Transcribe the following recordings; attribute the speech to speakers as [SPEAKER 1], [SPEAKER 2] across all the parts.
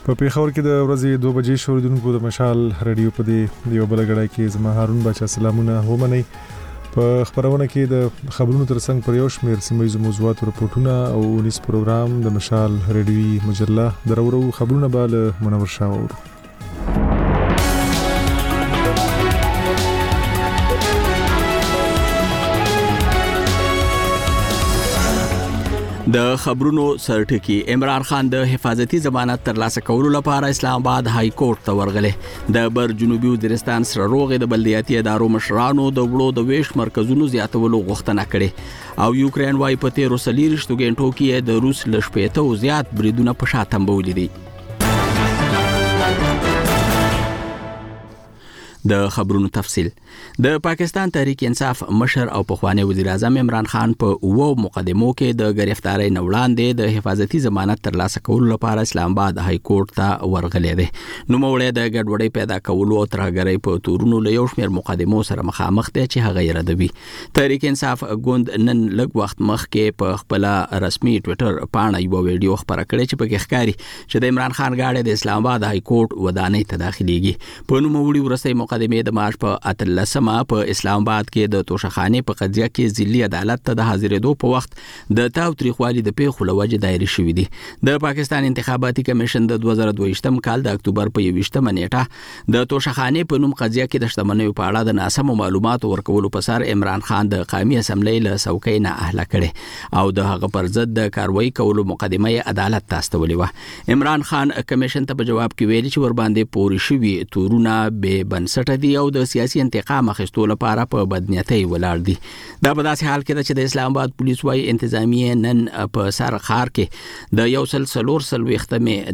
[SPEAKER 1] په پیښور کې د ورځې 2 بجې شوریدونکو د مشال رادیو په دې یو بل غړای کې زما هارون بچا سلامونه ومني. په خبرونه کې د خبرونو ترڅنګ پر یو شمېر سیمایي موضوعات راپورټونه او ونیس پروګرام د مشال رادیوي مجله درورو خبرونه به له منور شاور.
[SPEAKER 2] د خبرونو سرټکی عمران خان د حفاظتي ضمانت ترلاسه کولو لپاره اسلام آباد های کورټ ته ورغله. د بر جنوبي وزیرستان سره روغې د بلدیاتي ادارو مشرانو د وړو د ویش مرکزونو زیاتولو غوښتنه کړې او یوکرين وايي په 13 غنټو کې د روس لشپېته او زیات بریدونه په شا تنبولې دي. د خبرونو تفصیل. د پاکستان تحریک انصاف مشر او پخوانی وزیر اعظم عمران خان په مقدمو کې د گرفتاری نه وړاندې د حفاظتي ضمانت ترلاسه کولو لپاره اسلام آباد های کورټ ته ورغلی دی. نو موړی د ګډوډۍ پیدا کولو او ترهګرۍ په تورونو له یو شمېر مقدمو سره مخامخ دی چې هغه یې ردوي. تحریک انصاف ګوند نن لږ وخت مخکې په خپل رسمي ټوئیټر پاڼه یو ویډیو خبره کړې چې پکې ښکاري چې د عمران خان گاډي د اسلام آباد های کورټ ودانۍ ته داخليږي. په نوموړي ورسې مقدمه د مارچ په 13 په اسلام آباد کې د توشخانه په قضیه کې ضلعي عدالت ته د حاضرېدو په وخت د تاوتریخوالي د پیښو لوجه دایره شوې دي. د پاکستان انتخاباتي کمیشن د 2022م کال د اکتوبر په 21مه نیټه د توشخانه په نوم قضیه کې د شتمنیو په اړه د ناسمو معلوماتو ورکولو په سر عمران خان د قومي اسمبلی له څوکۍ نه اهله کړي او د هغه پر ضد د کاروایی کولو مقدمه عدالت ته استولې و. عمران خان کمیشن ته په جواب کې ویلي چې ور باندې پوري شوی تورونه به بنسټ دي او د سیاسي انتقام اخیستو لپاره په بدنیتۍ ولاړ دي. دا په داسې حال کې ده چې د اسلام آباد پولیس وايي انتظامیه نن په سر خار کې د یو سلوختمه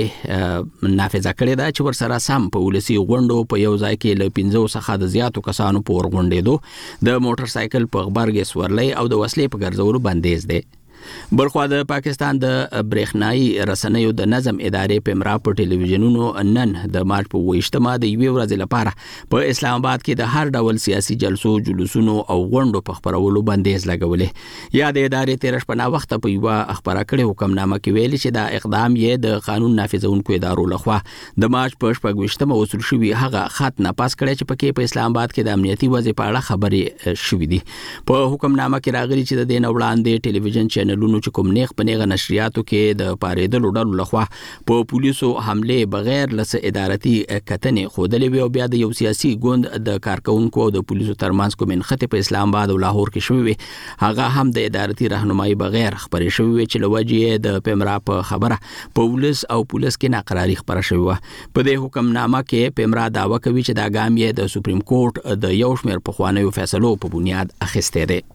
[SPEAKER 2] دفعه نافذه کړې ده چې ور سره سم په ولسی غونډو په یو ځای کې له 15 څخه د زیاتو کسانو په ورغونډېدو د موټر سایکل په غبرګ سورلۍ او د وسلې په ګرځولو بندیز دی. بلخوا د پاکستان د برېښنایي رسنیو د نظم ادارې په امرا په ټلویزیونونو نن د مارچ په 28مه د یوې ورځې لپاره په اسلام آباد کې د هر ډول سیاسي جلسو جلوسونو او غونډو په خبرولو بندیز لګولې. یا د ادارې 13 وخت په یو خبره کړې حکمنامه کې ویلي چې دا اقدام یې د قانون نافذونکو ادارو لخوا د مارچ په 28مه وصول شوی هغه خط نه پاس کړی چې پکې په اسلام آباد کې د امنیتي وضع په اړه خبرې شوې دي. په حکمنامه کې راغلي چې د دین وړاندې ټلویزیون چینلونو چې کوم نیغ په نیغه نشریاتو کې د پاریدلو ډلو لخوا په پولیسو حمله بغیر لس ادارتي کتنې خودلې وی او بیا د یو سیاسي ګوند د کارکونکو او د پولیسو ترمنځ کوم انخته په اسلام آباد او لاهور کې شوی هغه هم د ادارتي راهنمایي بغیر خبرې شوی چې لوجه د پیمرا په خبره پولیس او پولیس کې ناقراری خبره شوی و. په دې حکمنامه کې پیمرا داوا کوي چې دا ګام یې د سپریم کورټ د یو شمېر پخوانیو فیصلو په بنیاد اخیسته دی.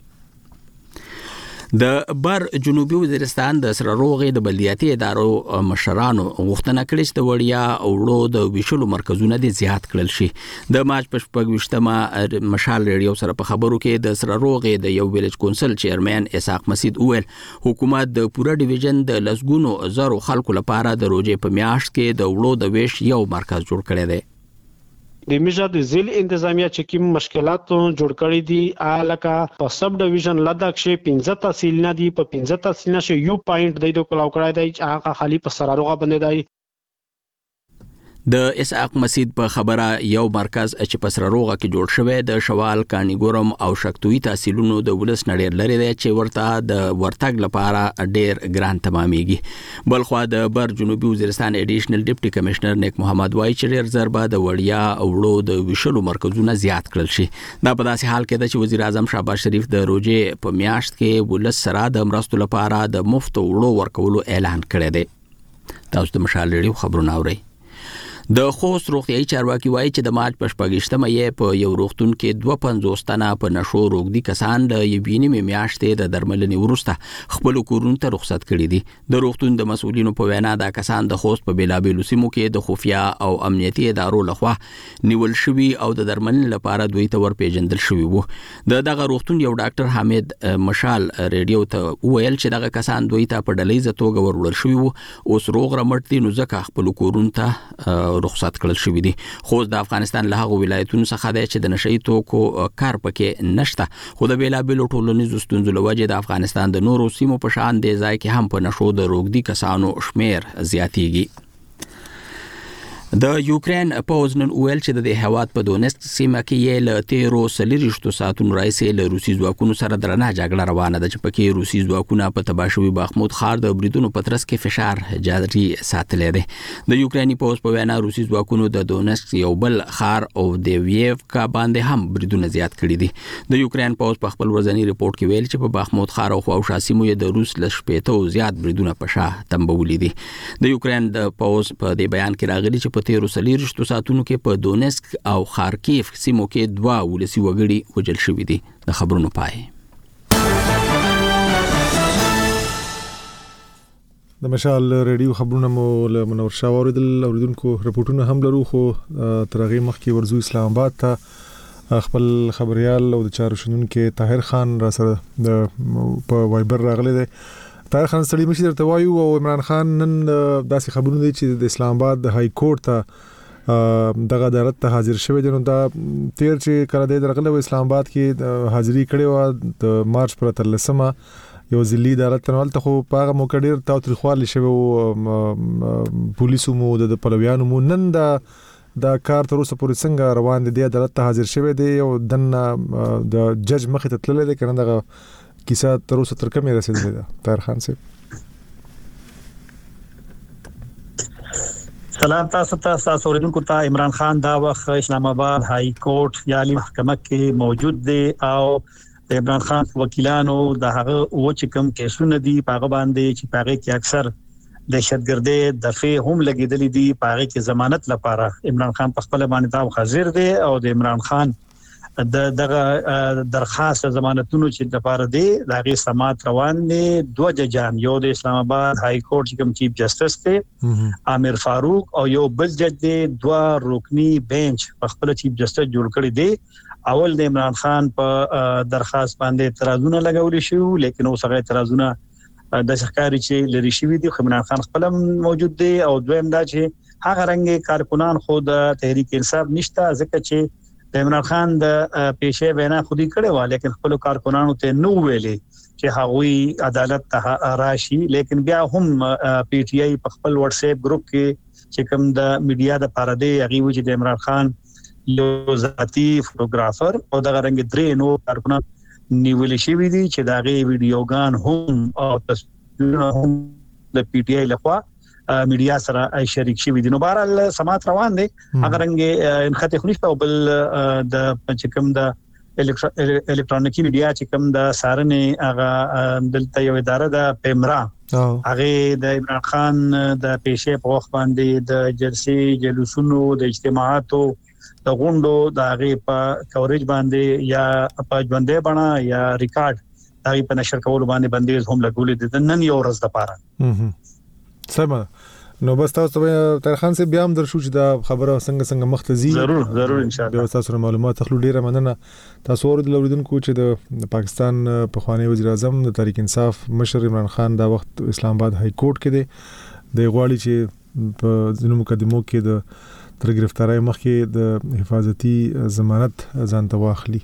[SPEAKER 2] د بر جنوبي وزیرستان د سره روغې د بلدیاتي ادارو مشرانو غوښتنه کړې چې د وړیا او وړو د ویشلو مرکزونه دي زیات کړل شي. د مارچ په 28مه مشال ریډیو سره په خبرو کې د سره روغې د یو ویلج کونسل چیرمن اسحاق مسعود وویل حکومت د پوره ډیویژن د لسګونو زرو خلکو لپاره د روزې په میاشت کې د وړو د ویش یو مرکز جوړ کړی دی.
[SPEAKER 3] د میجا د ځل انتظامیه چې کوم مشکلات جوړ کړی دي الکه په سب ډیویژن لدک شي 15 تحصیل نه دي په 15 تحصیل نه شي یو پوینټ د کلاو کړای دی چې هغه خالی په سراروغه باندې دی.
[SPEAKER 2] د اسحاق مسعود په خبره یو مرکز چې په سراروغه کې جوړ شوی د شوال کانیګورم او شکتوي تحصیلونو د ولس نړۍ لري دی چې ورته د ورتګ لپاره ډېر ګران تمامېږي. بلخوا د بر جنوبي وزیرستان ایډیشنل ډیپټي کمشنر نیک محمد وای چې ډېر ضربه د وړیا او وړو د ویشلو مرکزونه زیات کړل شي. دا په داسې حال کې ده چې وزیر اعظم شهباز شریف د روزې په میاشت کې ولس سره د مرستو لپاره د مفت وړو ورکولو اعلان کړی دی. تاسو د مشال ریډیو خبرونه اورئ. د خوست روغتیايي چارواکي وایي چې د مارچ په 28مه یې په یو روغتون کې 250 تنه په نشو روغدي کسان د یوینې میاشتې د درملنې وروسته خپل کورونو ته رخصت کړي دي. د روغتون د مسؤلینو په وینا دا کسان د خوست په بیلابېلو سیمو کې د خفیا او امنیتي ادارو لخوا نیول شوي او د درملنې لپاره دوی ته ورپېژندل شوي وو. دغه روغتون یو ډاکټر حامد مشال ریډیو ته وویل چې دغه کسان دوی ته په ډلهیزه توګه وروړل شوي وو. اوس روغ رمټ دي نو ځکه خپل کورونو ته رخصت کړل شوی دي. خو د افغانستان له هغو ولایتونو څخه دی چې د نشئی توکو کار پکې نشته، خو د بیلابېلو ټولنیزو ستونزو له وجې د افغانستان د نورو سیمو په شان دې ځای کې هم په نشو د روږدي کسانو شمیر زیاتېږي. د یوکرين پوز نن ویل چې د هواد په دونیسک سیمه کې یې له 13 ساعتونو راځي له روسي ځواکونو سره درنه جګړه روانه ده چې پکې روسي ځواکونه په تباشوي بخمود ښار د بریدونو په ترڅ کې فشار جاري ساتلې ده. د یوکراني پوز په وینا روسي ځواکونو د دونیسک یو بل ښار او د ویفکا باندې هم بریدونه زیات کړي دي. د یوکرين پوز په خپل ورځنی ریپورت کې ویل چې په بخمود ښار او خواوشا سیمو د روس ل شپېته زیات بریدونه په شاه تنبولې دي. د یوکرين د پوز په دې بیان کې راغلي چې په 13 ساعتونو کې په دونیسک او خارکیف سیمو کې 2 ولسی وګړي وژل شوي دي. د خبرونو پای.
[SPEAKER 1] د مشال ریډیو خبرونه مو له منور شاه اوریدونکو رپورټونه هم لرو خو ترغه مخکې ورزو اسلام آباد ته خپل خبريال او د چارو شنونکو طاهر خان را سره د په وایبر راغلی دی. طاهر خان سړي مشر درته وایو او عمران خان نن داسې خبرونه دي چې د اسلام آباد د های کورټ ته دغه عدالت ته حاضر شوی دی. نو دا تیر چې کله د درغله اسلام آباد کې حاضری کړي و د مارچ پر 13مه یو ځلې عدالت ته ولته خو پاغه مو کډیر تاوتریخوالي شوی او پولیسو مو د پلویانو مو نن دا کار تر اوسه پورې څنګه روان دي. د عدالت ته حاضر شوی دی او دنه د جج مخې ته تللی دی کنه دغه کیسه تر اوسه تر کومه رسیدلې ده. طاهر خان صاحب
[SPEAKER 4] سلام تاسو ته اوریدونکو ته. عمران خان دا وخت اسلام آباد های کورټ یا عالی محکمه کې موجود دی او د عمران خان وکیلانو د هغه چې کوم کیسونه دي پاغه باندې چې پاغه کې اکثر دهشتګردي دفعه هم لګیدلې دي پاغه کې ضمانت لپاره عمران خان په خپل باندې تاب حاضر دی او د عمران خان دغه درخواست ضمانتونو چې لپاره دی دغه سماعت روان دي. 2 ججان یو د اسلام آباد های کورټ کوم چیف جسټس دی عامر فاروق او یو بل جج دی 2 رکنی بنچ په خپل چیف جسټس جوړ کړی دی. اول د عمران خان په درخواست باندې اعتراضونه لګول شو لیکن اوس هغه اعتراضونه د ښکاری چې لري شوی دي. عمران خان خپل موجود دی او دویم دا چې هغه رنګ کارکونان خود تحریک انصاف نشته ځکه چې د عمران خان د پیشه وینا خودي کړي و لیکن خپل کارکونانو ته نو ویلي چې هغوی عدالت ته راشي. لیکن بیا هم پی ټی آی په خپل واتس اپ ګروپ کې چې کوم د میډیا د پاره دی هغه و چې د عمران خان یو ذاتی فوټوګرافر او د غرنګ درې نو کارکونان نیول شوی دي چې دا غي ویډیوګان هم او تصویرونه هم د پی ټی آی لخوا میډیا سره شریک شوی دي. نو بهرحال سماعت روان دي اگر رنګ انخته خلیفه او بل د پنځکم د الکترونیکی میډیا چې کوم د سارنې هغه دلته یو اداره د پیمرا هغه د عمران خان د پیشه په وخت باندې د جلسې جلوسونو د اجتماعاتو د غونډو د هغه په کوریج باندې یا په ژوندې بڼه یا ریکارډ هغه په نشر کول باندې بندیز هم لګولې دي نن یو ورځ د پاره.
[SPEAKER 1] سمه نو بس تاسو ته طاهر خان سے بیا هم در شو چې دا خبره څنګه مختزي
[SPEAKER 4] ضرور ان شاء الله
[SPEAKER 1] تاسو معلومات تخلو ډیره مننه. تاسو اوریدونکو چې د پاکستان په خوانی وزیر اعظم د تحریک انصاف مشر عمران خان دا وخت اسلام آباد های کورټ کې دی د غواړي چې په ځینو مقدمو کې د تر گرفتاری مخکې د حفاظتي ضمانت ځان ته واخلي.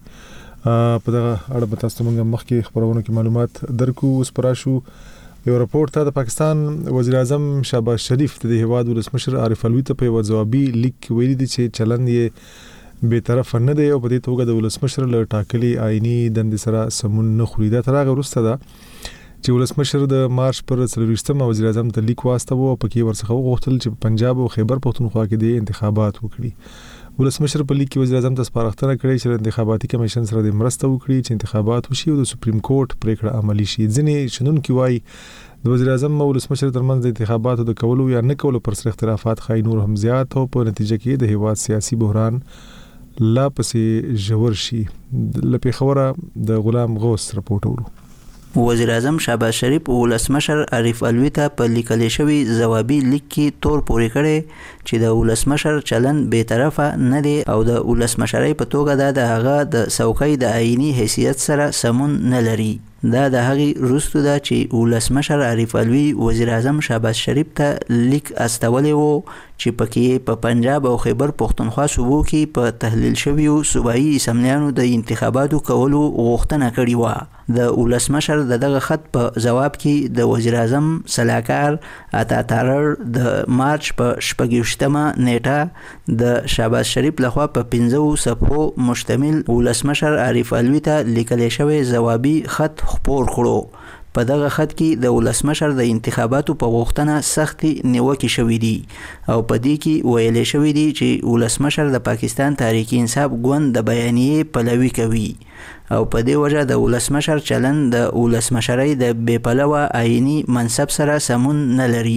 [SPEAKER 1] په دغه اړه تاسو موږ مخکې خبرونه کې معلومات درکو. اوس پراشو یو راپورټ ته د پاکستان وزیر اعظم شهباز شریف د هیواد ولسمشر عارف علوی ته په جوابي لیک ویلي دي چې چلند یې به طرف نه دی او په دې توګه د ولسمشر له ټاکلي آئینی دندې سره سمون نه خوري. دا ترغه ورسته ده چې ولسمشر د مارچ پر 23 وزیر اعظم ته لیک واستو او پکې ورڅخه وغوښتل چې پنجاب او خیبر پختونخوا کې د انتخابات وکړي. ولسمشر په لیک کې وزیر اعظم ته سپارښتنه کړې چې انتخاباتي کمیشن سره د مرسته وکړي چې انتخابات وشي او د سپریم کورټ پریکړه عملی شي. ځینې شنونکي وایي د وزیر اعظم او ولسمشر ترمنځ د انتخاباتو د کولو یا نه کولو پر سر اختلافات خای نور هم زیات او په نتیجه کې د هیواد سیاسي بحران لا پسې ژور شي. لپاره خبره د غلام غوث رپورټ ورو.
[SPEAKER 5] وزیر اعظم شهباز شریف او ولسمشر عارف علوی ته په لیکل شوی جوابي لیک کې تور پورې کړي چې د ولسمشر چلن به طرفه نه دی او د ولسمشرۍ په توګه د هغه د څوکۍ د آئینی حیثیت سره سمون نه لري. دا د هغه روستو دا چې ولسمشر عارف علوی وزیر اعظم شهباز شریف ته لیک استولې وو چې پکې په پنجاب او خیبر پختونخوا صوبو کې په تحلیل شویو صوبایي اسمبلیانو د انتخاباتو کولو غوښتنه کړې وه. د ولسمشر دغه خط په جواب کې د وزیر اعظم سلاکار عطا تارړ د مارچ په 28مه نیټه د شهباز شریف لخوا په 15 صفحو مشتمل ولسمشر عارف علوي ته لیکل شوی جوابي خط خپور کړو. په دغه خط کې د ولسمشر د انتخاباتو په غوښتنه سختي نیوکې شوې دي او په دې کې ویل شوی دی چې ولسمشر د پاکستان تحریک انصاف ګوند د بیانیې پلوي کوي او په دې وجه د ولسمشر چلن د ولسمشرۍ د بې پلوه آئینی منصب سره سمون نه لري.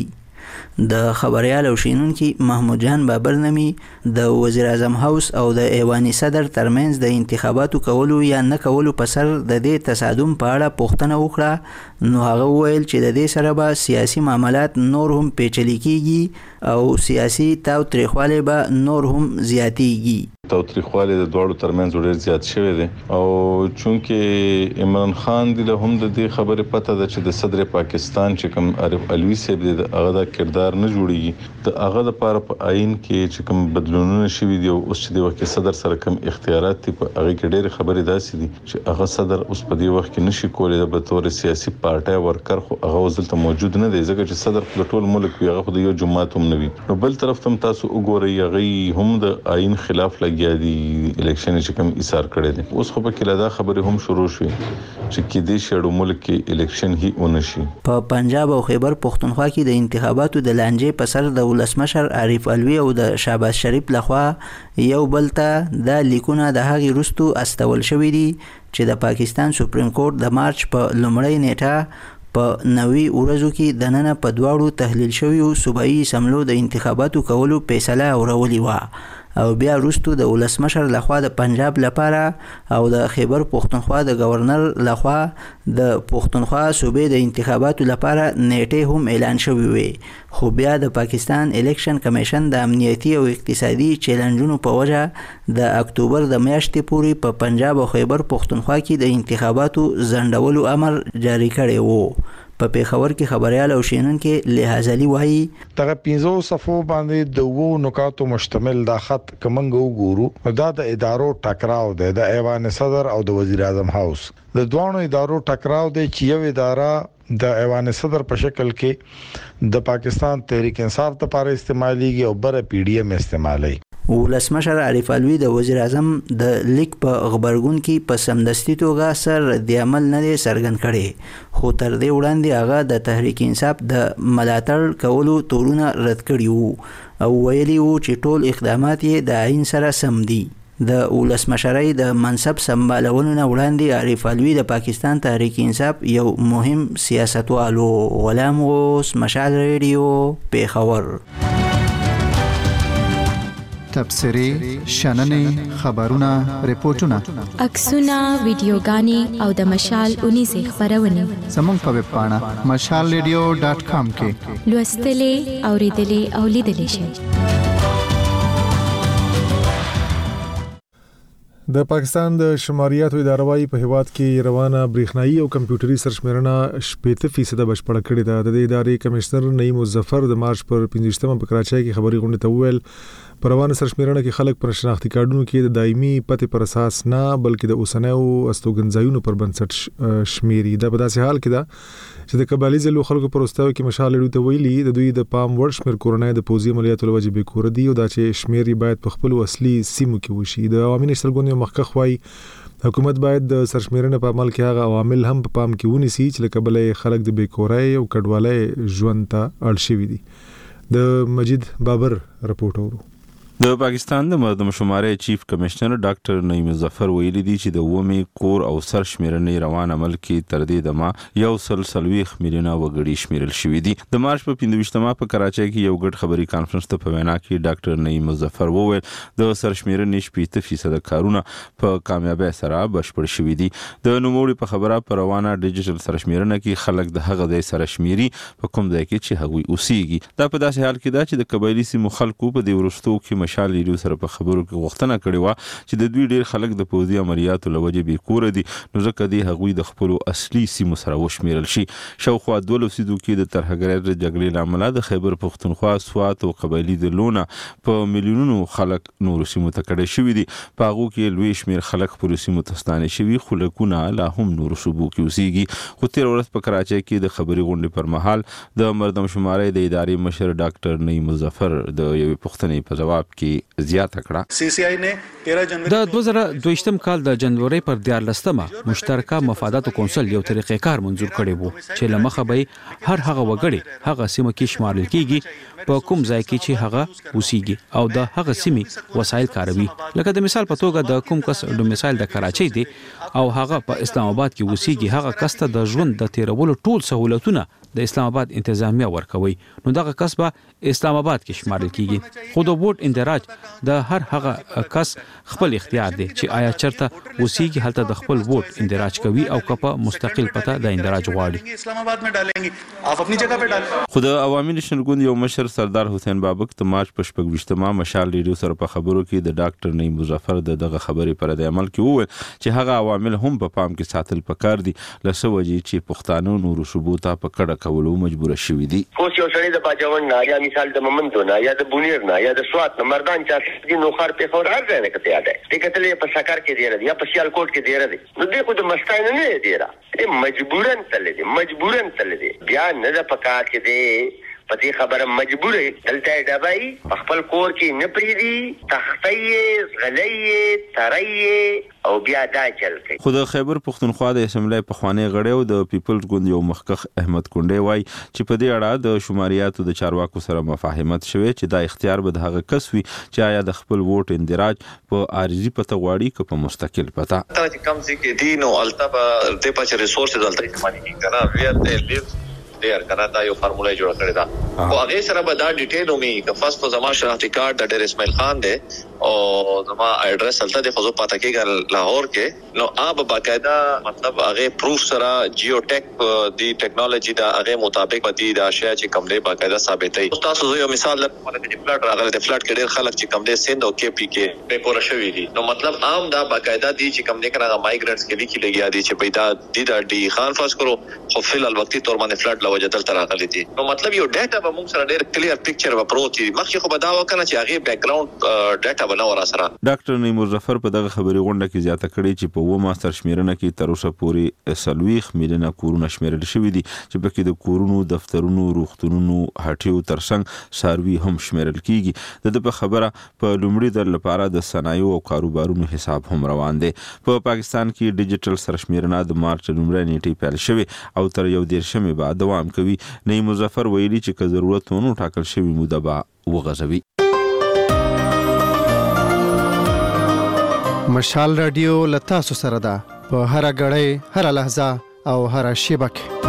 [SPEAKER 5] د خبريال او شینونکي محمود جان بابر نمی د وزیر اعظم هاوس او د ایوانی صدر ترمنځ د انتخاباتو کولو یا نه کولو په سر د دې تصادم په اړه پوښتنه وکړه، نو هغه ویل چې د دې سره به سیاسي معاملات نور هم پیچلي کیږي او سیاسي تاوتریخوالی به نور هم زیاتیږي.
[SPEAKER 6] تاوتریخوالی د دوړو ترمنځ ډېر زیات شوی دی او چونکه عمران خان دی له هم د دې خبرې پته ده چې د صدر پاکستان چې کوم عارف علوي صاحب دی هغه د کردار نه جوړیږي د هغه لپاره په آئین کې چې کوم بدلونونه شوي دي او اوس چې د وخت صدر سره کوم اختیارات دي په هغه کې ډېر خبرې داسې دي چې هغه صدر اوس په دې وخت کې نشي کولای د تور سیاسي پارټي ورکر خو هغه وزلته موجود نه دی ځکه چې صدر په ټول ملک وي هغه د یو جماعت هم نه وي. نو بل طرف ته تاسو وګورئ هغه هم د آئین خلاف لګیا دي الیکشن چې کوم ایثار کړی دي. اوس خو په کې لدا خبره هم شروع شوه چې کې دې شړو ملک کې الیکشن هی ونشي.
[SPEAKER 5] په پنجاب او خیبر پختونخوا کې د انتخاباتو د لانجې په سر د ولسمشر عارف علوي او د شهباز شریف لخوا یو بل ته د لیکونه د هغې وروستو استول شوي دي چې د پاکستان سپریم کورټ د مارچ په لومړۍ نیټه په 90 ورځو کې د نن په دواړو تحلیل شویو صوبایي اسمبلیو د انتخاباتو کولو فیصله اورولې وه او بیا وروستو د ولسمشر لخوا د پنجاب لپاره او د خیبر پختونخوا د گورنر لخوا د پختونخوا صوبې د انتخاباتو لپاره نیټه هم اعلان شوې وي، خو بیا د پاکستان الیکشن کمیشن د امنیتي او اقتصادي چیلنجونو په وجه د اکتوبر د میاشتې پورې په پنجاب او خیبر پختونخوا کې د انتخاباتو ځنډولو امر جاری کړی وو. په پیښور کې خبريال او شینونکي لحاظلی وایي
[SPEAKER 7] دغه 15 صفو باندې د وو نکاتو مشتمل دا خط کمنګ وګورو دا د ادارو ټکراو دی د ایوان صدر او د وزیر اعظم هاوس د دوانو ادارو ټکراو دی چې یو اداره د ایوان صدر په شکل کې د پاکستان تحریک انصاف لپاره استعماليږي او بر پی ډی ایم استعمالي.
[SPEAKER 5] ولسمشر عارف علوي د وزیر اعظم د لیک په خبرګون کې په سمدستي توګه سر د عمل نه څرګند کړي، خو تر دې وړاندې هغه د تحریک انصاف د ملاتړ کولو تورونه رد کړي وو او ویلي وو چې ټول اقدامات یې د عین سره سم دي. د ولسمشرۍ د منصب سمبالولو نه وړاندې عارف علوي د پاکستان تحریک انصاف یو مهم سیاستوالو. غلام غوث، مشعل ریډیو، پیښور.
[SPEAKER 8] تبصرې، شننې، خبرونه، ریپورتونه،
[SPEAKER 9] عکسونه، ویډیوګانې او د مشال 19 خبرونه
[SPEAKER 8] زموږ په ویب پاڼه mashalradio.com کې
[SPEAKER 9] لوستلې، اوریدلې او لیدلې شئ.
[SPEAKER 1] د پاکستان د شماریاتو اداره وايي په هیواد کې روانه برېښنايي او کمپیوټري سرشمېرنه 80% بشپړه کړې ده. د ادارې کمشنر نعیم مظفر د مارچ پر 15مه په کراچۍ کې خبري غونډه ته وویل په روانه سرشمېرنه کې خلک پر شناختی کارډونو کې د دایمي پته پر اساس نه بلکې د اوسنیو استوګنځایونو پر بنسټ شمیري. دا په داسې حال کې ده چې د قبایلی ځلو خلکو پر واستاو کې مشال لري ته ویلي د دوی د پام ور شمیر کورنۍ د پوزي عملیاتو لوجه به کور دی او دا چې شمیري باید په خپل اصلي سیمو کې وشي. د عوامي نشتلګونې مخکخ وای حکومت باید د سرشمیرنه په عمل کې هغه عوامل هم په پام کې ونیسي چې لکه بلې خلک د بیکورای او کډوالۍ ژوند ته اړ شوي دي. د مجید بابر رپورټ اورو.
[SPEAKER 10] د پاکستان د مردم شمارې چیف کمشنر ډاکټر نعیم مظفر ویلي دي چې د ومه کور او سرشمیرنې روان عمل کې تر دې دمه 140 میلیونه وګړي شمیرل شوې دي. د مارچ په 15مه په کراچۍ کې یو ګډ خبري کانفرنس ته په وینا کې ډاکټر نعیم مظفر وویل د سرشمیرنې 80% کارونه په کامیابی سره بشپړ شوې دي. د نوموړي په خبره پر روانه ډیجیټل سرشمیرنه کې خلک د هغه د سرشمیري په کوم ځای کې چې هغوی اوسېږي. دا په داسې حال کې ده چې د قبایلی سیمو خلکو په دې ورستو کې مشال ریډیو سره په خبرو کې غوښتنه کړې و چې د دوی ډیر خلک د پوځي عملیاتو لوجه به کور دي نو ځکه دی هغوی د خپل اصلي سیمو سره وشمیرل شي. شاوخوا 12 سیدو کې د ترهګرۍ د جګړې لامل د خیبر پختونخوا سوات او قبایلی د لونه په میلیونونو خلک نور سیمو ته کډه شوی دي. په هغه کې لوی شمیر خلک پر سیمو ته ستانه شوی خو لکونه لا هم نور صوبو کې اوسېږي. خو تیر ورځ په کراچۍ کې د خبري غونډې پر مهال د مردم شماري د ادارې مشر ډاکټر نعیم ظفر د یوې پوښتنې په جواب کې زیاته کړه.
[SPEAKER 11] سی سی آی نے 13 جنوري 2022 کال د جنوري پر 14مه مشترکه مفاداتو کونسل یو طریقې کار منزور کړی وو چې لمخه به هر هغه وګړي هغه سیمه کې شمارل کیږي په کوم ځای کې چې هغه اوسېږي او د هغه سیمې وسایل کاروي. لکه د مثال په توګه د کوم کس ډومیسایل د کراچۍ دی او هغه په اسلام آباد کې اوسېږي هغه کس ته د ژوند د تیرولو ټول سہولتونه د اسلام آباد انتظامیه ورکوي نو دغه کس به اسلام آباد کې شمارل کیږي. خو د ووټ اندراج د هر هغه کس خپل اختیار دی چې آیا چرته اوسېږي هلته د خپل ووټ اندراج کوي او کپه مستقل پته د اندراج غواړي. اسلام آباد में डालेंगे आप अपनी जगह पे डालें.
[SPEAKER 10] خو د عوامي نشن ګوند یو مشر سردار حسین بابک د مارچ په 28مه مشال ریډیو سره په خبرو کې د ډاکټر نعیم ظفر دغه خبرې پر د عمل کې وویل چې هغه عوامل هم په پام کې ساتل پکار دي لسوجي چې پښتانه نور صوبو ته په کډه کولو مجبور شوي دي.
[SPEAKER 12] خو یو سړی د باجوړ نه یا مثال د ممندو نه یا د بونیر نه یا د سوات نه مردان چې د نوخار په خور هر ځای نه کته یاد دی کتلې په سکر کې دی یا په سیالکوټ کې دی نو دغه د مستاین نه دی را مجبورن تل دی بیا نه د پکار کې دی پتی خبره مجبور دلته دبای خپل کور کې نه پریدي تختې غلې ترې او بیا دا چل کوي.
[SPEAKER 10] خو د خیبر پختونخوا د اسمبلی په خوانی غړیو د پیپلز ګوند یو مخکخ احمد کونډې وای چې په دې اړه د شماریاتو د چارواکو سره مفاهمت شوه چې دا اختیار به د هغه کس وي چې آیا د خپل ووټ اندراج په عارضی پته غواړي که په مستقل پته.
[SPEAKER 13] تا چې کم سي کې دین او التبا د پچ ریسورسز دلته استعمالي کړه ویل د لیف ډیر کنه دا یو فارموله جوړ کړی دا او هغه سره به دا ډیټیل ومي که فرست زما شناختی کارت د ډیر اسماعیل خان دی او زما ایڈریس هلته د خزو پاته کې لاهور کې نو اب باقاعده مطلب هغه پروف سره جیو ټیک دی ټیکنالوژي دا هغه مطابق بدی دا شی چې کوم دی باقاعده ثابتې. تاسو یو مثال لکه د فلټ راغلی د فلټ کې ډیر خلک چې کوم دی سند او کې پی کې په پوره شوی دي نو مطلب عام دا باقاعده دی چې کوم دی کنه مایګرنټس کې لیکي لګیا دي چې پیدا دي دا ډی خان فرض کرو خو فل الوقتی تور باندې فلټ لوجدل تر راغلی دي نو مطلب یو ډاټا به موږ سره ډیر کلیر پکچر و پروت دي مخکې خو به دا وکنه چې هغه بیک گراوند ډاټا بنور سره.
[SPEAKER 10] ډاکټر نعیم ظفر په دغه خبري غونډه کې زیاته کړې چې په و ماستر شمیرنه کې تر اوسه پورې 30 میلیونه کورونه شمیرل شوی دي چې پکې د کورونو دفترونو روغتونونو هټیو ترڅنګ ساروي هم شمیرل کیږي. د په خبره په لومړي در لپاره د صنایع او کاروبارونو حساب هم روان دي. په پاکستان کې ډیجیټل سرشمیرنه د مارچ لومړۍ نیټې پیل شوه او تر یو 10 بعد دوام کوي. نعیم ظفر ویلي چې که ضرورت ونه ټاکل شوی موده به وغځوي.
[SPEAKER 8] مشال رادیو لتا سره ده په هر غړې هر لحظه او هر شیبه کې.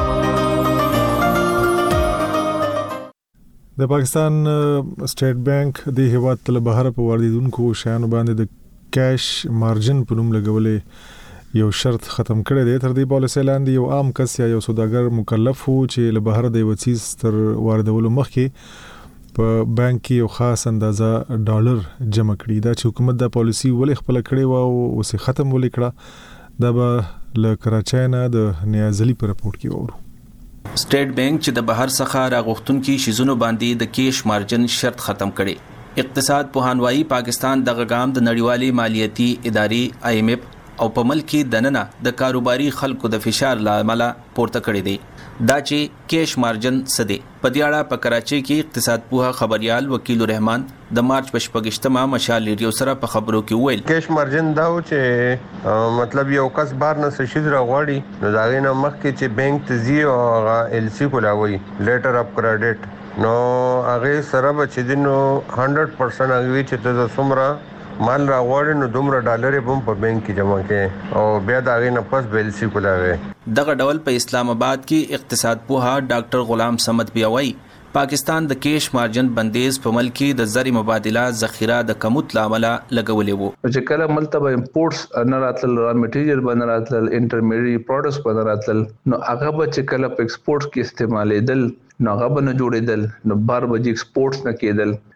[SPEAKER 1] د پاکستان سټیټ بانک د هیواد تل بهر په واردونکو شیانو باندې د کیش مارجن په نوم لګولې یو شرط ختم کړی دی. تر دې پالیسۍ لاندې یو عام کس یا یو سوداګر مکلف وو چې له بهر د یو چیز تر واردولو مخکې په بانک کې یو خاص اندازه ډالر جمع کړي. دا چې حکومت دا پالیسي ولې خپل کړی و او اوس ختم ولې کړه دا به له کراچۍ نه د نیازلي په رپورت کې وورو.
[SPEAKER 14] سټیټ بانک چې د بهر څخه راغښتونکو شیزونو باندې د کیش مارجن شرط ختم کړي. اقتصاد پوهانوایی پاکستان د غام د نړیوالې مالیاتي ادارې IMF او په ملک کې دننه د کاروباري خلکو د فشار لامل پورته کړی دی. دا چې کیش مارجن سده په دې اړه په کراچۍ کې اقتصاد پوها خبريال وکیل الرحمن د مارچ په 28مه مشال ریډیو سره په خبرو کې ویل
[SPEAKER 15] کیش مارجن دا و چې مطلب یو کس بار نه سشید راغړي نو دا غینه مخکې چې بانک ته زی او LC کولاوي لیټر اف کریډټ نو هغه سره به چې دینو 100% هغه چې ته سمره مال راغړې نو دومره ډالر هم په بانک کې جمع کړي او بیا دا غینه پس بیلسی کولاوي.
[SPEAKER 14] دغه ډول په اسلام آباد کې اقتصاد پوها ډاکټر غلام صمد بیاوي پاکستان د کیش مارجن بندیز په ملک کې د زری مبادله ذخیره د کموت لامل لګولې وو
[SPEAKER 16] چې کله ملتبه امپورټس نه راتل را میټیریل باندې راتل انټرمیډیټ پروډکټس باندې راتل نو هغه به چې کله په ایکسپورټ کې استعمالېدل نو هغه به نه جوړېدل نو بار به ایکسپورټس نه کېدل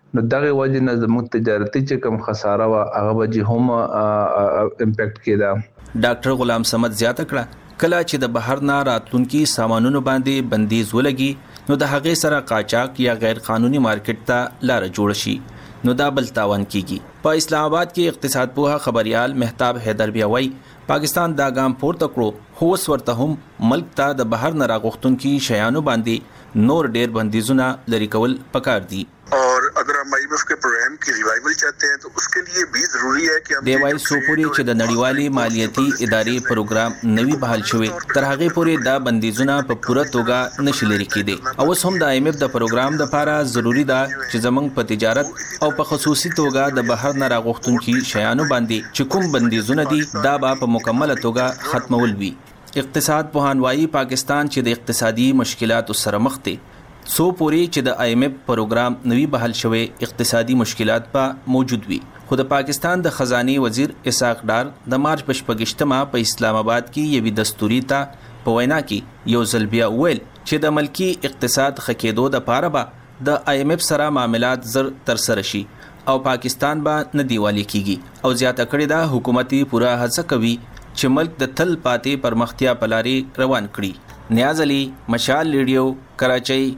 [SPEAKER 16] نو دغه وجه نه زموږ تجارتي چې کوم خساره وا هغه به هم امپیکټ کیدا.
[SPEAKER 14] ډاکټر غلام صمد زیاته کړه کله چې د بهر نه راتلونکي سامانونو باندې بندیز ولګي نو د هغې سره قاچاق یا غیر قانوني مارکیټ ته لار جوړ شي نو دا بل تاوان کیږي. په اسلام آباد کې اقتصاد پوها خبريال مهتاب حیدر بیا وایي پاکستان دا ګام پورته کړو خو ورته هم ملک ته د بهر نه راغښتونکي شیانو باندې نور ډیر بندیزونه لري کول پکار دي.
[SPEAKER 17] और अगर हम IMF के प्रोग्राम की रिवाइवल चाहते हैं तो उसके लिए भी जरूरी है कि हम
[SPEAKER 14] دیوای سوپوري چې د نړیوالي مالیاتي ادارې پروګرام نوي بحال شوی تر هغه پورې دا بندیزونه په پوره توګه نشي لري کېدي او اوس هم د IMF د پروګرام د لپاره ضروری ده چې زمنګ په تجارت او په خصوصي توګه د بهر نه راغښتونکي شیانو باندې چې کوم بندیزونه دي دا به په مکمله توګه ختمول وي. اقتصاد پوهانوایی پاکستان چې د اقتصادي مشکلاتو سره مخ دی سو پوری چې د IMF پروګرام نوی بحال شوی اقتصادي مشکلات په موجود وي. خو د پاکستان د خزاني وزیر اسحاق ډار د مارچ 28 په اسلام آباد کې یوه دستوري ته په وینا کې یو ځل بیا ویل چې د ملکی اقتصاد خکېدو د پاره به د IMF سره معاملات زر تر سره شي او پاکستان به نه دیوالي کیږي او زیاته کړې ده حکومتي پوره هڅه کوي چې ملک د تل پاتې پرمختیا پلاري روان کړي. نیاز علي مشال ریډیو کراچۍ.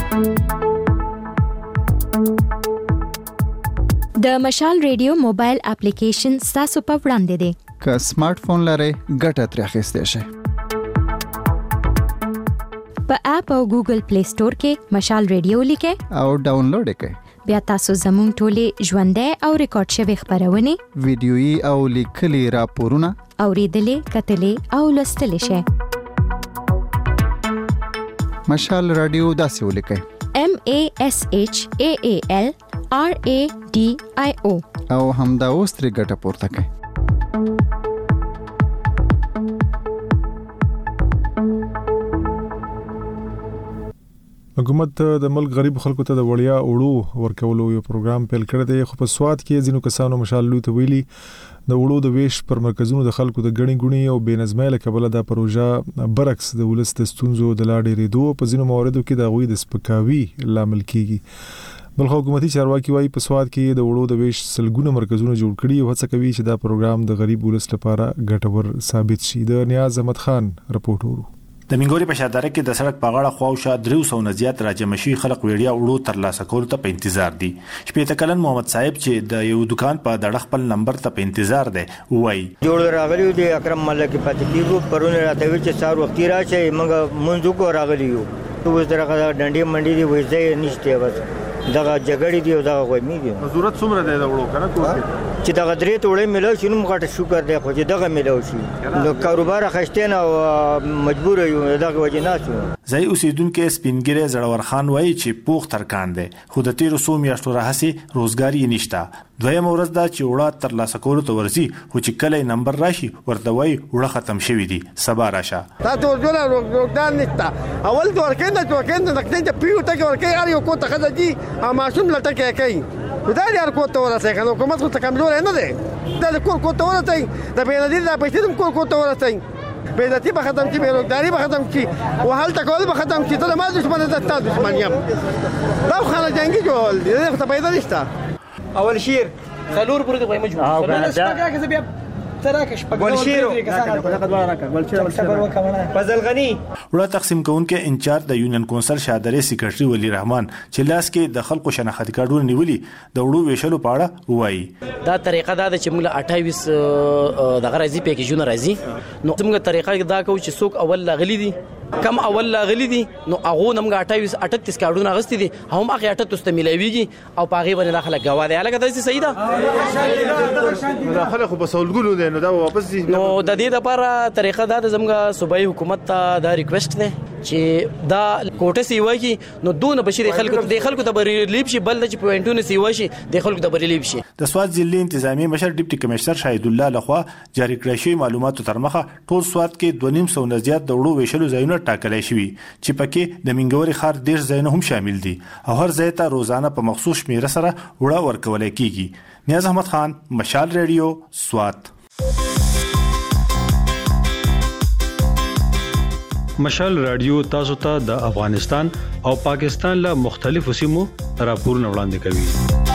[SPEAKER 9] د مشال ریډیو موبایل اپلیکیشن تاسو په وړاندې دی.
[SPEAKER 8] که سمارټ فون لرئ ګټه ترې اخیستی شئ.
[SPEAKER 9] په اپ او ګوګل پلی سٹور کې مشال ریډیو لیکئ
[SPEAKER 8] او ډاونلوډ یې کړئ.
[SPEAKER 9] بیا تاسو زموږ ټولې ژوندۍ او ریکارډ شوي خبرونه
[SPEAKER 8] ویډیويي او لیکلي راپورونه
[SPEAKER 9] اوریدلې کتلې او لوستلې شئ.
[SPEAKER 8] مشال رادیو داسې ولیکئ
[SPEAKER 9] MASHAAL RADIO
[SPEAKER 8] او همدا اوس ترې ګټه پورته کړئ.
[SPEAKER 1] حکومت د ملک غریب خلکو ته د وړیا اوړو ورکولو یو پروګرام پیل کړی دی خو په سواد کې ځینو کسانو مشال لوی ته ویلي د وړو د ویش پر مرکزونو د خلکو د غړي غونی او بېنظمۍ له کبله دا پروژه برعکس د ولست ستونزو د لاړې ریدو په ځینو مواردو کې د غوي د سپکاوي لامل کیږي. بل حکومتي چارواکي وايي په سواد کې د وړو د ویش سلګونه مرکزونه جوړ کړي او هڅه کوي چې دا پروګرام د غریب ولست لپاره ګټور ثابت شي. د نیاز احمد خان رپورټ ورو.
[SPEAKER 18] د منګوري په شادره کې د سړک په غاړه خواوشا 300 نه زیات راجمشي خلک ویډیا وړو تر لاسه کول ته په انتظار دي. شپې کلن محمد صاحب چې د یو دکان په دړه خپل نمبر ته په انتظار دی وایي
[SPEAKER 19] جوړ راغلی دی اکرم ملک پاتې کیږي پرونه راته وی چې سار وخت راشي موږ منځو کو راغلی یو اوس درغه ډنډي منډي دی وځي نشته بس دغه جګړې دی او دغه غومي دی.
[SPEAKER 18] ضرورت څومره دی دا وړو کنه کوه
[SPEAKER 19] چې دغه درې توړې ملو شنو مغټ شکر دی خو چې دغه ملو شي نو کاروبار خشتنه او مجبور یو دغه وجه نه شو.
[SPEAKER 18] زئی اوسیدونکو سپینګری زړور خان وایي چې پوخ ترکان دی خو د 1300 میاشتو راهسي روزګاری نشته. دویم ورځ دا چې وړه تر لاسه کولو ته ورسي خو چې کله نمبر راشي ورته وایي وړه ختم شوی دی سبا راشه.
[SPEAKER 20] تا ته ورجوله روګدان نشته اول د ورکینده نکته پیو ته ورکې اړ یو کو ته خدای دي ماشوم لټکه کوي دا یار کو ته ورسې کنه حکومت خو ته کمزور نه دی دا کور کو ته ورسې د بینادي د پیسې د کور کو ته ورسې بینادي به ختم کی بیروزګاری به ختم کی وحال تکول به ختم کی ته ما دشمن د تا دشمن یم دا خانه جنگي جوړ دي ته پیدا نشته
[SPEAKER 21] اول شیر خلور پورې په مجموعه خلور شپږه کې بیا تراکش په ګولشیرو
[SPEAKER 18] فضلغنی وړه تقسیم کونکو انچارج د یونین کونسل شادره سیکریټري ولی رحمان چې لاس کې د خلکو شناخت کارډونه نیولي د وړو ویشلو په اړه وایي
[SPEAKER 21] دا طریقه دا چې موږ 28 د غرضی پیکیجونه راځي نو موږ طریقه دا کوو چې څوک اول لاغلي دي کم اول لاغلي دي نو هغه نمګه 28 کارډونه غستې دي هم هغه 38 ته ملويږي او پاغي باندې داخله غوا دی الګا د صحیح ده
[SPEAKER 18] داخله خو بسولګلو دي نو دا واپس دي
[SPEAKER 21] نو د دې لپاره طریقه دا د زمګه صوبایي حکومت ته دا ریکوست ده چې دا کوټه سی وایي نو دونه بشری خلکو ته بریلیب شي بل د پوینټونو سی وایي د خلکو ته بریلیب شي.
[SPEAKER 18] د سواد ضلع انتظامی مشر ډیپټي کمشنر شاهد الله لخوا جاری کړی شوی معلوماتو تر مخه ټول سواد کې 2.5 نه زیات د وړو ویشلو ځایونه ټاکلای شوی چې پکې د منګوري خار ډیر ځایونه هم شامل دي او هر ځای ته روزانه په مخصوص شمیره سره وړه ورکول کیږي. نیاز احمد خان مشال ریډیو سواد.
[SPEAKER 22] مشال رادیو تاسو ته د افغانستان او پاکستان له مختلفو سیمو راپورونه وړاندې کوي.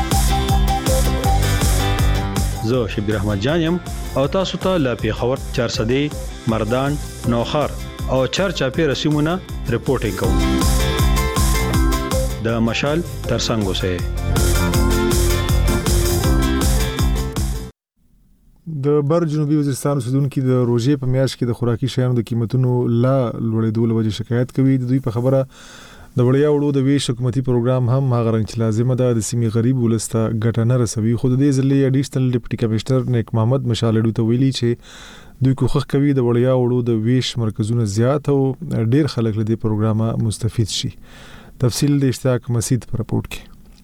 [SPEAKER 22] زه شبیر احمد جان يم او تاسو ته لا پیښور 400 مردان نوخر او چرچاپی رسیمونه رپورټینګ کوم د مشال ترڅنګ اوسه.
[SPEAKER 1] د بر جنوبي وزیرستان اوسیدونکو د روزې په میاشت کې د خوراکي شیانو د قیمتونو لا لوړېدو لوجه شکایت کوي. د دوی په خبره د وړیا وړو د ویش حکومتي پروګرام هم هغه رنګ چې لازمه ده د سیمې غریب ولسته ګټه نه رسوي. خو د دې ځلې اډیشنل ډیپټي کمشنر نیک محمد مشالډو ته ویلي چې دوی کوښښ کوي د وړیا وړو د ویش مرکزونه زیات او ډیر خلک له دې پروګرامه مستفید شي. تفصیل د اشتیاق مسید پر رپورټ کې.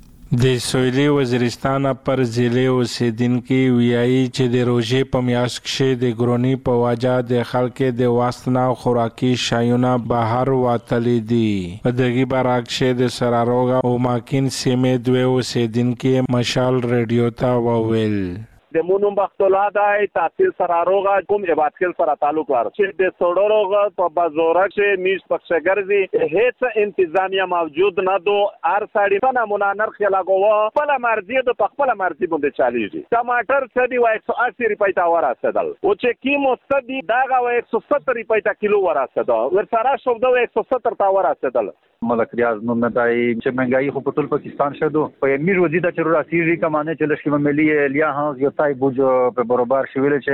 [SPEAKER 2] د سویلي وزیرستان پر ضلع اوسیدونکو ویایي چې د روزې په میاشت کې د ګرونی په وجه د خلکو د واسطه خوراکي شایونه بهر وتلي دي. په دغه برعکس د سراروغا او ماکین سیمه دوه اوسیدونکو مشال رادیو ته وویل
[SPEAKER 3] د مونږ بختولا د تحصیل سراروغا کوم عبادت سره تعلق لري چې د سوډروغا په بازارک چې میش پښګرځي هیڅ انتظامیه موجود نه دو هر سړی په نمونه نرخ لګوه خپل مرزي د خپل مرزي باندې چاليږي. ټماټر څه دی 180 روپۍ تا ورسېدل او چې کیمو څه دی داغه 170 روپۍ تا کیلو ورسېدل ورسره شو د 170 تا ورسېدل.
[SPEAKER 23] ملک ریاض نوم نه دای چې مهنګای خو په ټول پاکستان شدو په امیر وزید چې راسي کمانه چې لشي ملي لیا ها یوتای بوج په برابر شویل چې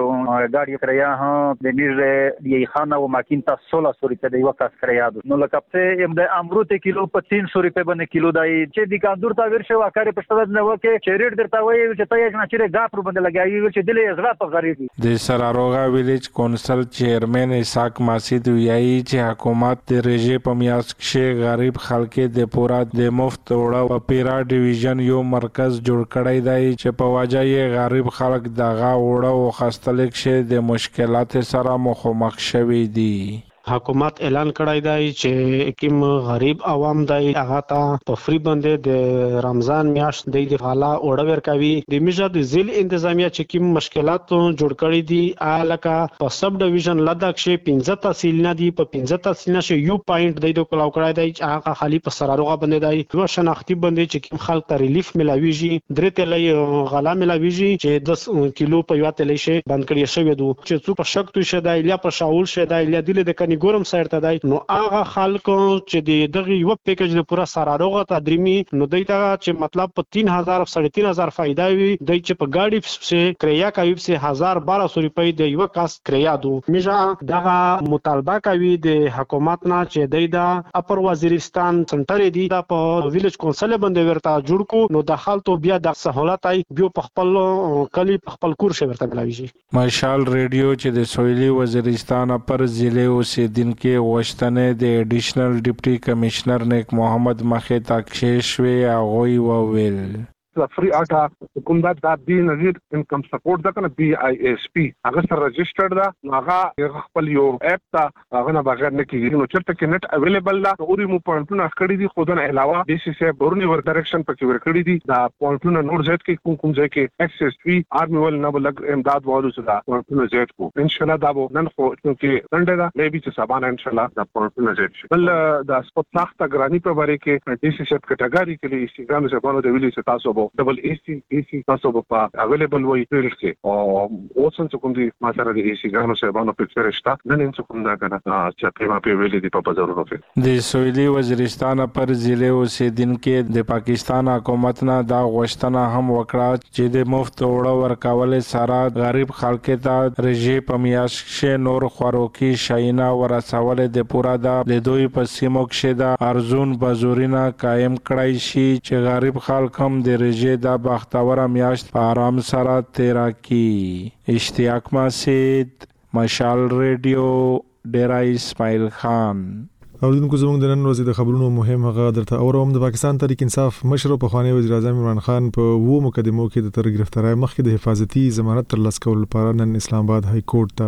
[SPEAKER 23] ګاډي کریا ها د امیر دی خانه او ماکین تا 1600 روپے دی وکاس کریا نو لکه ام د امروت کیلو په 300 روپے باندې کیلو دای چې د کاندور تا ورشه واکاري په ستاد نه وکه چې ریټ درته وایي چې ته یې نه چې غاپر باندې لګایي چې دلې زړه په غریبي.
[SPEAKER 2] د سراروغا ویلیج کونسل چیرمن اسحاق ماسید ویایي چې حکومت د رژې په میاشت غریب خلکو د پورا د مفت وړه په پیرا ډیویژن یو مرکز جوړ کړی دی چې په وجه یې غریب خلک دغه وړه او خستلک شه د مشکلات سره مخامخ شوي دي.
[SPEAKER 24] حکومت اعلان کړی دی چې کوم غریب عوام دی هغه ته په فری باندې د رمضان میاشت د غلا اوړه ورکوي. د میژه د ځل انتظامیه چې کوم مشکلات جوړ کړی دي الکه په سب ډیویژن لدک شي 15 تحصیل نه دي په 15 تحصیل نه شي یو پوینټ د کلاو کړی دی چې هغه خالی په سراروغه باندې دی یو شناختی باندې چې کوم خلک ته ریلیف ملاويږي درې تلې غلا ملاويږي چې 10 کیلو په یو تلې شي بند کړی شوی دو چې څو په شک تو شه دی یا په شاول شه دی یا دله د ګورم سایت دی نو هغه خلکو چې دغه یو پیکیج د پورا سراروغه تدریمي نو دایته چې مطلب په 3000 3500 فائدہ وي دای چې په گاډي سے کریا کوي سے 1200 روپۍ د یو کاس کریا دو میجا دغه مطالبه کوي د حکومت نه چې دای دا اپر وزیرستان سنټر دی دا په ویلیج کونسل باندې ورته جوړ کو نو د خلکو بیا د سہولت ای بیا په خپل کلی په خپل کور شي ورته ملاوي.
[SPEAKER 2] مشال ریډیو چې د سویلي وزیرستان پر ضلع اوسې دن کې وشتنه د اډیشنل ډیپټي کمشنر نیک محمد مخه تاکشش وی اوغوي وویل
[SPEAKER 25] فري اټا کوم دا بي نظیر انکم سپورټ دا کنه BISP هغه سره ريجسترډ دا هغه خپل یو اپ تا هغه نه بغیر نه کیږي نو چرته کې نت اویلیبل دا اوري مو پونټونه کړی دي خو نه علاوه بیسي سه برونی ور ډایرکشن پکې ور کړی دي دا پونټونه نور زیات کې کوم ځای کې ایکسس وی آرمي ول نه بلګ امداد وادو صدا پونټونه زیات کو ان شاء الله دا وو نن خو چې سنډه دا مې به سبانه ان شاء الله دا پونټونه زیات شي بل دا سپوت سخت غرانی په باره کې ډیسي سیټ کټګوري کې انستګرام زبانو د ویلي تاسو ډبل AC تاسو په اویلیبل وای پیل کې او اوسن څه کوم دي ما سره د AC غانو سره باندې پکچر شته نن څه کوم دا کنه چې په ما په ویلي دی په بازارونو کې
[SPEAKER 2] د سویلي وزیرستان پر ضلع اوسیدونکو د پاکستان حکومت نه دا غوښتنه هم وکړه چې د مفت وړه ورکول سره غریب خلکو ته رژې په میاشت کې نور خوراکي شاینا ورسول د پورا د دوی په سیمو کې د ارزون بازارونه قائم کړای شي چې غریب خلک هم د رژې د بختور میاشت په آرام سره تیرا کی. اشتیاق مسید مشال ریډیو ډیرا اسماعیل خان.
[SPEAKER 1] اوریدونکو زموږ د نن ورځې د خبرونو مهم هغه درته اورم د پاکستان تحریک انصاف مشر په خوانی وزیر اعظم عمران خان په وو مقدمو کې د تر گرفتاری مخکې د حفاظتي ضمانت ترلاسه کولو لپاره نن اسلام آباد های کورټ ته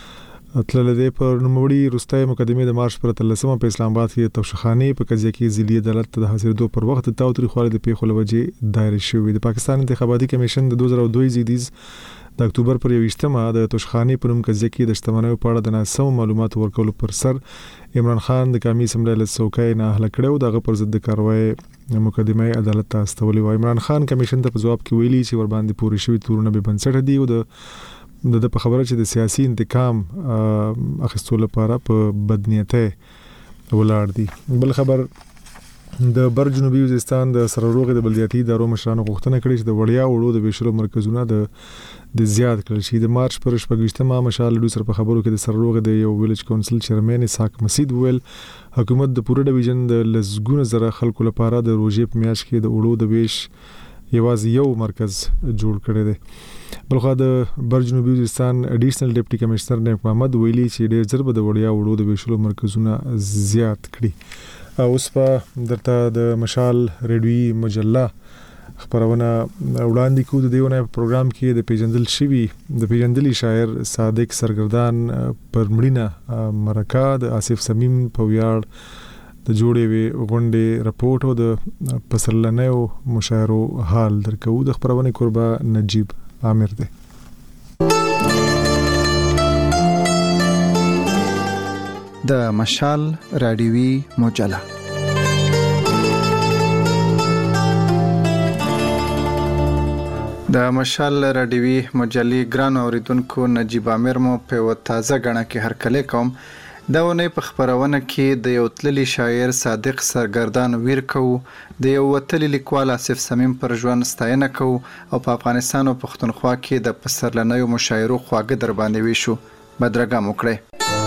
[SPEAKER 1] تلل دي پر نوموړي روستای مقدمه د مارچ پر 13 په اسلام آباد کې توشخانه په قضیه کې ضلعي عدالت ته حاضرېدو پر وخت تاوتریخوالي د پیښو لوجه دایر شوې د پاکستان انتخاباتي کمیشن د 2002 زیدیز د اکتوبر پر 28مه د توشخانه په نوم قضیه کې د شتمنیو په اړه د ناسم معلومات ورکولو پر سر عمران خان د قومي اسمبلی له څوکۍ نه هله کړو دغه پر ضد کاروایی مقدمه عدالت ته استولې و. عمران خان کمیشن ته په جواب کې ویلي چې ور باندې پوره شوی تورونه به بنسټ دي او د په خبره چې د سیاسي انتقام اخیستلو لپاره په بدنیته ولاړ دي. بل خبر د بر جنوبي وزیرستان د سرروغې د بلدیاتي ادارو مشرانو غوښتنه کړې چې د وړیا وړو د ویشلو مرکزونه د زیات کړل شي. د مارچ پر 28مه مشال لوی سر په خبرو کې د سرروغې د یو ویلج کونسل چیرمن اسحاق مسید ویل حکومت د پوره ډیویژن د لزګونه زره خلکو لپاره د روزې په میاشت کې د وړو د ویش یوازې یو مرکز جوړ کړی دی. بلخو د بر جنوبي وزیرستان اډیشنل ډیپټي کمشنر نیک محمد ویلي چې ډېر ضرب د وړیا وړو د ویشلو مرکزونه زیات کړي. اوس په درته د مشال ریډیوي مجله خبرونه وړاندې کوو. د دیونه پروګرام کې د پیژندلي شاعر صادق سرګردان پر مړینه مرکه د آصف صمیم په ویاړ د جوړې غونډې رپورټ او د پسرلنیو مشاعرو حال درکو. د خبرونه قربا نجیب عامر دی.
[SPEAKER 8] د مشال رادیوي مجله د مشال رادیوي مجلې ګران اوریدونکو نجیب عامر مو په تازه غړنه کې هرکله کوم. دا ونې په خبرونه کې د یو تللی شاعر صادق سرګردان ویر کو د یو وتلی لیکوال آصف صمیم پر ژوند ستاینه کو او په افغانستان او پښتونخوا کې د پسرلنیو مشاعرو خواږه در باندې ویشو. بدرګه موکړه.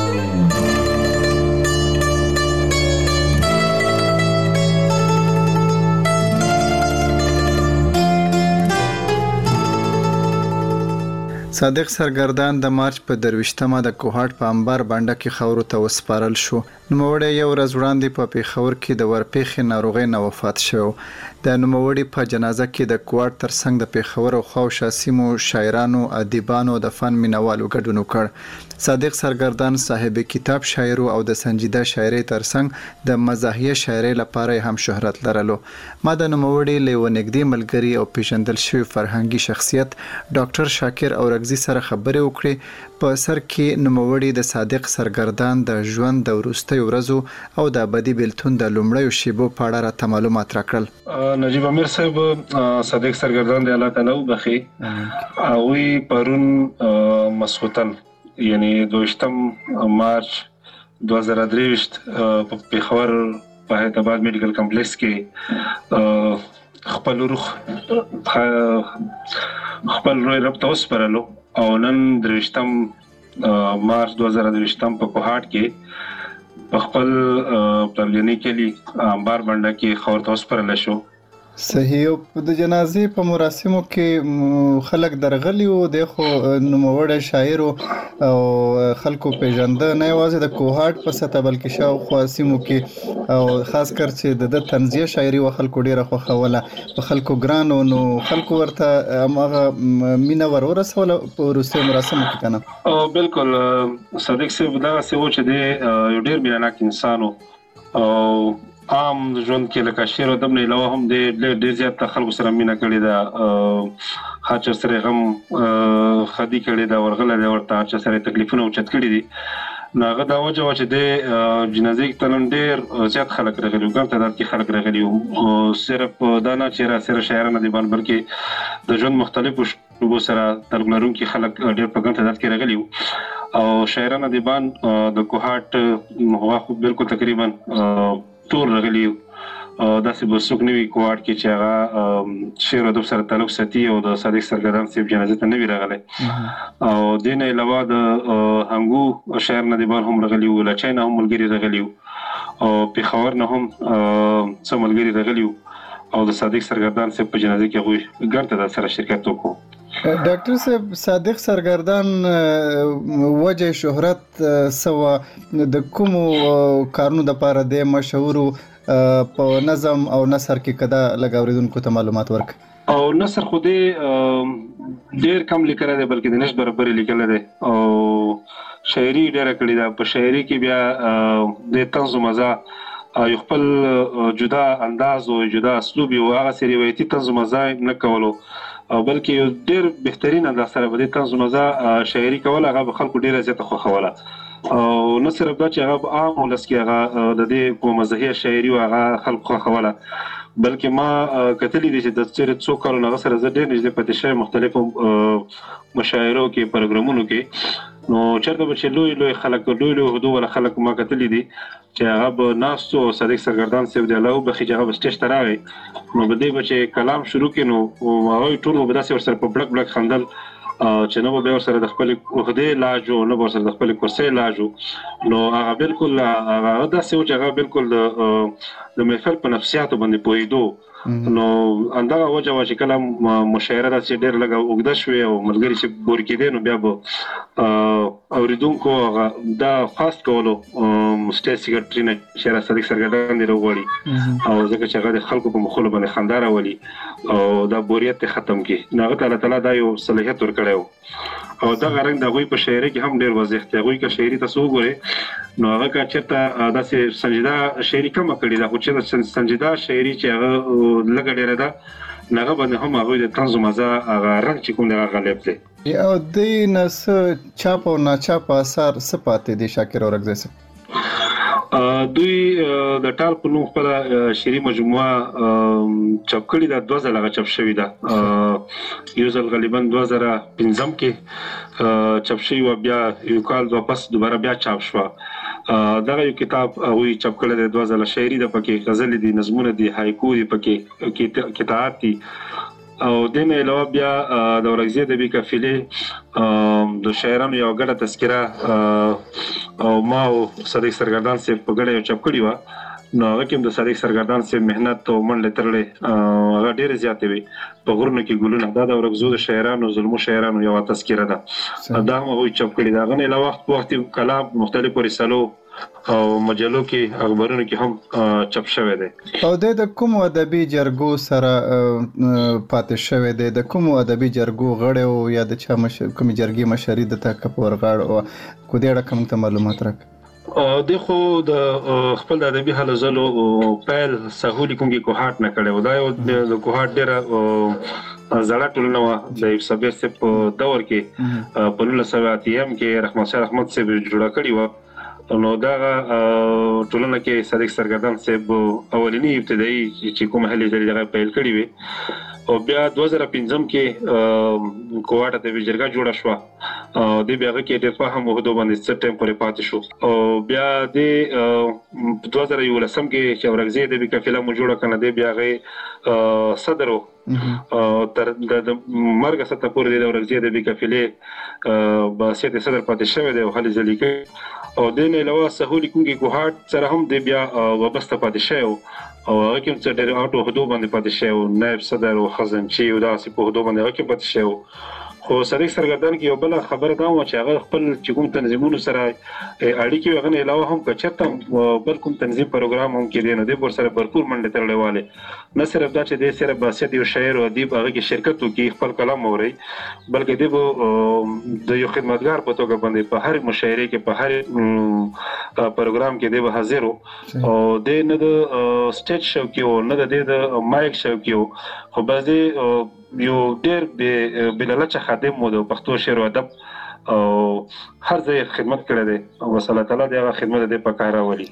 [SPEAKER 8] صادق سرګردان د مارچ په 23مه د کوهاټ په انبار بانډه کې خاورو ته وسپارل شو. نوموړی یو ورځ وړاندې په پیښور کې د ورپېښې ناروغۍ نه وفات شو. د نوموړي په جنازه کې د کوهاټ ترڅنګ د پیښور او خاوشا سیمو شاعرانو، ادیبانو، د فن مینوالو ګډون وکړ. صادق سرګردان صاحب کتاب شاعر او د سنجیده شاعرۍ ترڅنګ د مزاحیه شاعرۍ لپاره هم شهرت لرلو. ما د نوموړي له ونګدي ملګری او پیژندل شوی فرهنګي شخصیت ډاکټر شاکر اورګزي سره خبرې وکړې. په سر کې نوموړي د صادق سرګردان د ژوند د وروستیو ورځو او د ابدي بیلتون د لومړیو شیبو په اړه راته معلومات راکړل.
[SPEAKER 4] نجیب امیر صاحب صادق سرګردان د الله تعالی وبخي او پرون مسخوتن یعنی 22 مارچ 2023 په پیښور په حیدرآباد میډیکل کمپلیکس کې خپل روح خپل روح رب توس پرلو او نن 23 مارچ 2023 په کوهاټ کې په خپل پلانې کې لې انبار باندې کې خور توس پرل شو.
[SPEAKER 8] صحیح. د جنازې په مراسمو کې خلک درغلي او د خو نوموړی شاعر او خلکو پیژنده نه یوازې د کوهاټ په سطح بلکې شاوخوا سیمو کې او خاص کر چې د تنزیه شاعري او خلکو ډیره خوښوله په خلکو ګرانو نو خلکو ورته هغه مینا ورسوله په وروستي مراسمو کې کنه.
[SPEAKER 4] بالکل صادق صاحب دا څه و چې د یو ډیر میناناک انسان او عام ژوند کې لکه شعر او ادب نه علاوه هم د ډېر زیات خلکو سره مینه کړې ده. خاطر سره غم خدي کړې ده ورغله ده ورته چې سره تکلیفونه اوچت کړې دي. ناغه دا وجه چې د جنازې کې تلن ډېر زیات خلک راغلي ګڼ تعداد کې خلک راغلي او صرف دا نه چې را سره شاعرانه دي بلکې د ژوند مختلفو شعبو سره تعلق لرونکي خلک ډېر په ګڼ تعداد کې راغلي او شاعرانه دي باندې د کوهاټ هغه بالکل تقریبا ټول راغلي داسې به څوک نه وي کوهاټ کې چې هغه شعر او ادب سره تعلق ساتي او د صادق سرګردان صاحب جنازې ته نه وي راغلی. او دې نه علاوه د هنګو شاعر ندیبان هم راغلي وو، له چین هم ملګري راغلي وو او پیښور نه هم څه ملګري راغلي وو او د صادق سرګردان صاحب په جنازې کې هغوی ګڼ تعداد سره شرکت وکړو.
[SPEAKER 8] ډاکټر صاحب صادق سرګردان وجه شهرت سوا د کوم کارونو د پاره د مشهور په نظم او نثر کې کدا لګاوریدونکو ته معلومات ورک
[SPEAKER 4] او نثر خو دې ډېر کم لیکل دی بلکې د نش برابر لیکل دی او شاعري ډېر کړی دا. په شاعري کې بیا د طنز مزه یو خپل جدا انداز او جدا اسلوب او هغه سری روایتي طنز مزه نه کولو او بلکې یو ډېر بهترین انداز سره د طنز مزه شاعري کول هغه خلکو ډېر زیات خوښوله او نه صرف دا چې هغه عام ولس کې هغه د دې کوم مزاحیه شاعري او هغه خلکو خوله بلکې ما کتلې دي چې د څو کارونو هغه سره زه ډېر نږدې پاتې شوی مختلفو مشاعرو کې پروګرامونو کې نو چېرته به چې لوی خلک لوی هدو ولا خلک ما کتلې دي چې هغه به ناستو صادق سرګردان صاحب دی الله وبخي چې هغه سټیج ته راغی نو به دې به چې کلام شروع کړي نو هغه ټول به داسې ورسره په بلک خندل چې نو به سره د خپل عہده لاجو نو به سره د خپل کرسي لاجو نو هغه بالکل هغه داسې و چې هغه بالکل د محفل په نفسیاتو باندې پوهیدو نو اندغه وجه چې کلام مشاعره داسې ډېر لګه وګد شوې او ملګری چې بور کېده نو بیا به اوریدونکو دا فاست کولو سټیج سیکریټری نه شهر صادق سرګردان دی وروړي او ځکه چې هغه د خلکو په مخولو باندې خنداره ولي او دا بوریت ختم کی نو تعالی تعالی دا یو صلاحیت ورکړیو او دا غرنګ د غوي په شاعري کې هم ډېر واضح دی غوي کا شاعري تاسو وګورئ نو هغه کا چرته داسې سنجیده شاعري کوم کړی دا خو چې سنجیده شاعري چې هغه لګ ډېر ده نغه باندې هم هغه د طنز مزه هغه رنګ چې کوم هغه غالب دی
[SPEAKER 8] او دین چاپ او ناچاپ اثر سپاتې دي شاکر اورغزی سره
[SPEAKER 4] دوی د ټال په نوم خپل شعري مجموعه چاپ کړې ده 2000 هغه چاپ شوې ده یو ځل غالبا 2015 کې چاپ شوی و بیا یو کال واپس دوباره بیا چاپ شو دا یو کتاب وی چاپ کړل د 2000 شاعري د پکې غزل دي نظمونه دي هایکو دي پکې کتابات دي او دنه علاوه بیا د اورغزی د بي کافله د شاعرانو یو غړه تذکره او ما او صادق سرګردان سے په غړه چاپ کړی و نو هغه کوم د صادق سرګردان سے مهنت او منډه ترلې هغه ډېر زیاتې وي په غرونو کې ګلونه دا د اورغزو د شاعرانو ظلمو شاعرانو یو تذکره ده دا هم وی چاپ کړی دا غنه علاوه وخت کلام مختلفو رسالو او مجلو کې اخبارونو کې هم چاپ شوی دی
[SPEAKER 8] او د کوم ادبي جرګو سره پاتې شوی دی د کوم ادبي جرګو غړي او یا د چا کوم جرګي مشري د تک پورغړ او کو دې رقم ته معلومات راک
[SPEAKER 4] دغه د خپل ادبي حلزلو پیل سهولي کومګي کوهات نه کړو دا یو د کوهات ډېر زړه ټولنه د صبر سپ دور کې په 1980 کې رحمت شاه رحمت سے جوړه کړی و نو دا ټولنه کې صادق سرګردان صاحب اولینی ابتدایي چې کومه هلي ځلې دغه پیل کړی وي او بیا 2015 کې کوټه د ویجرګه جوړه شو د بیاغه کې د فهم وحدو باندې سپټمبر پورې پاتې شو او بیا د 2013 کې چې اورغزی د کافله مو جوړه کنه د بیاغه صدرو تر د مرګ سره پورې د اورغزی د کافله باسیت صدر پاتې شوی دی او هلي ځلې کې او د نه علاوه سهولي کومګي کوهات سره هم د بیا وابسته پاتې شوی او کوم څه ډېر اټو هدو باندې پاتې شوی نائب صدر او خزانچی او داسې په هدو باندې کې پاتې شوی خو صادق سرګردان کې یو بل خبره دا و چې هغه خپل چې کوم تنظیمونو سره اړیکې وغنه علاوه هم کچته بل کوم تنظیم پروګرام هم کې دی نو د ور سره भरपूर منډه ترلېواله نه صرف دا چې د سره باسیت یو شاعر او ادیب هغه کې شرکت وکړي خپل کلام اوري بلکې د یو خدمتګار په توګه باندې په هر مشاعره کې په هر پروګرام کې دی حاضر او د نه د سټیج شو کې او نه د مایک شو کې خو بعضي یو ډېر بلالچ خادم مو د پښتو شعر او ادب او هر ځای خدمت کړی دی او وصلی تعالی دغه خدمت دې په کار راولي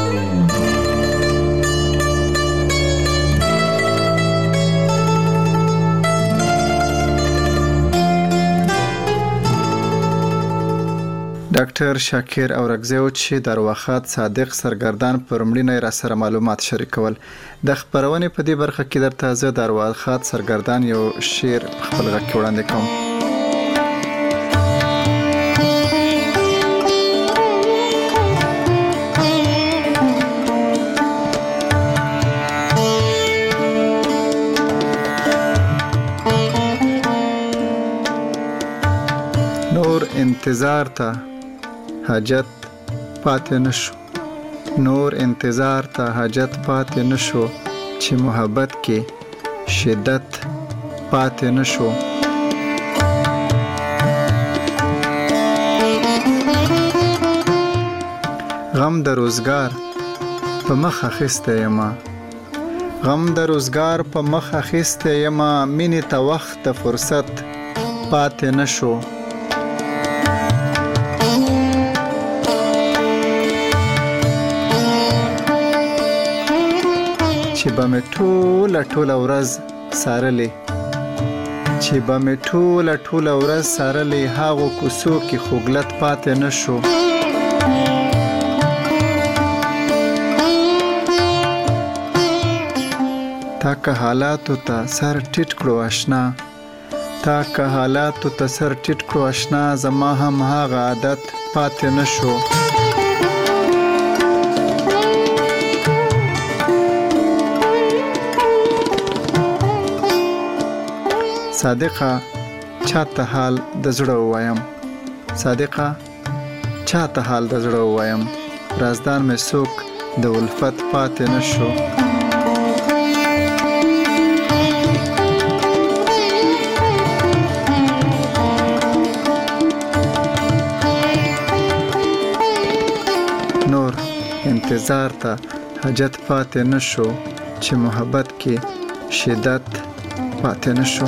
[SPEAKER 8] ډاکټر شاکر اورغزی چې د وخت صادق سرګردان پرمړینه را سره معلومات شریکول د خبرونه په دې برخه کې درته زه د وخت سرګردان یو شعر خپل غږ وړاندې کوم نور انتظار ته حاجت پاتې نشو نور انتظار ته حاجت پاتې نشو چې محبت کې شدت پاتې نشو غم د روزګار په مخ اخیسته یما غم د روزګار په مخ اخیسته یما مینې ته وخت د فرصت پاتې نشو چې به مې ټوله ورځ سارلې هغو کوڅو کې خوږلت پاتې نه شو. تا که حالاتو ته سر ټیټ کړو آشنا زما هم هغه عادت پاتې نه شو. صادقه چاته حال د زړه ووایم رازدار مې څوک د الفت پاتې نه شو. نور انتظار ته حاجت پاتې نه شو چې محبت کې شدت پاتې نه شو.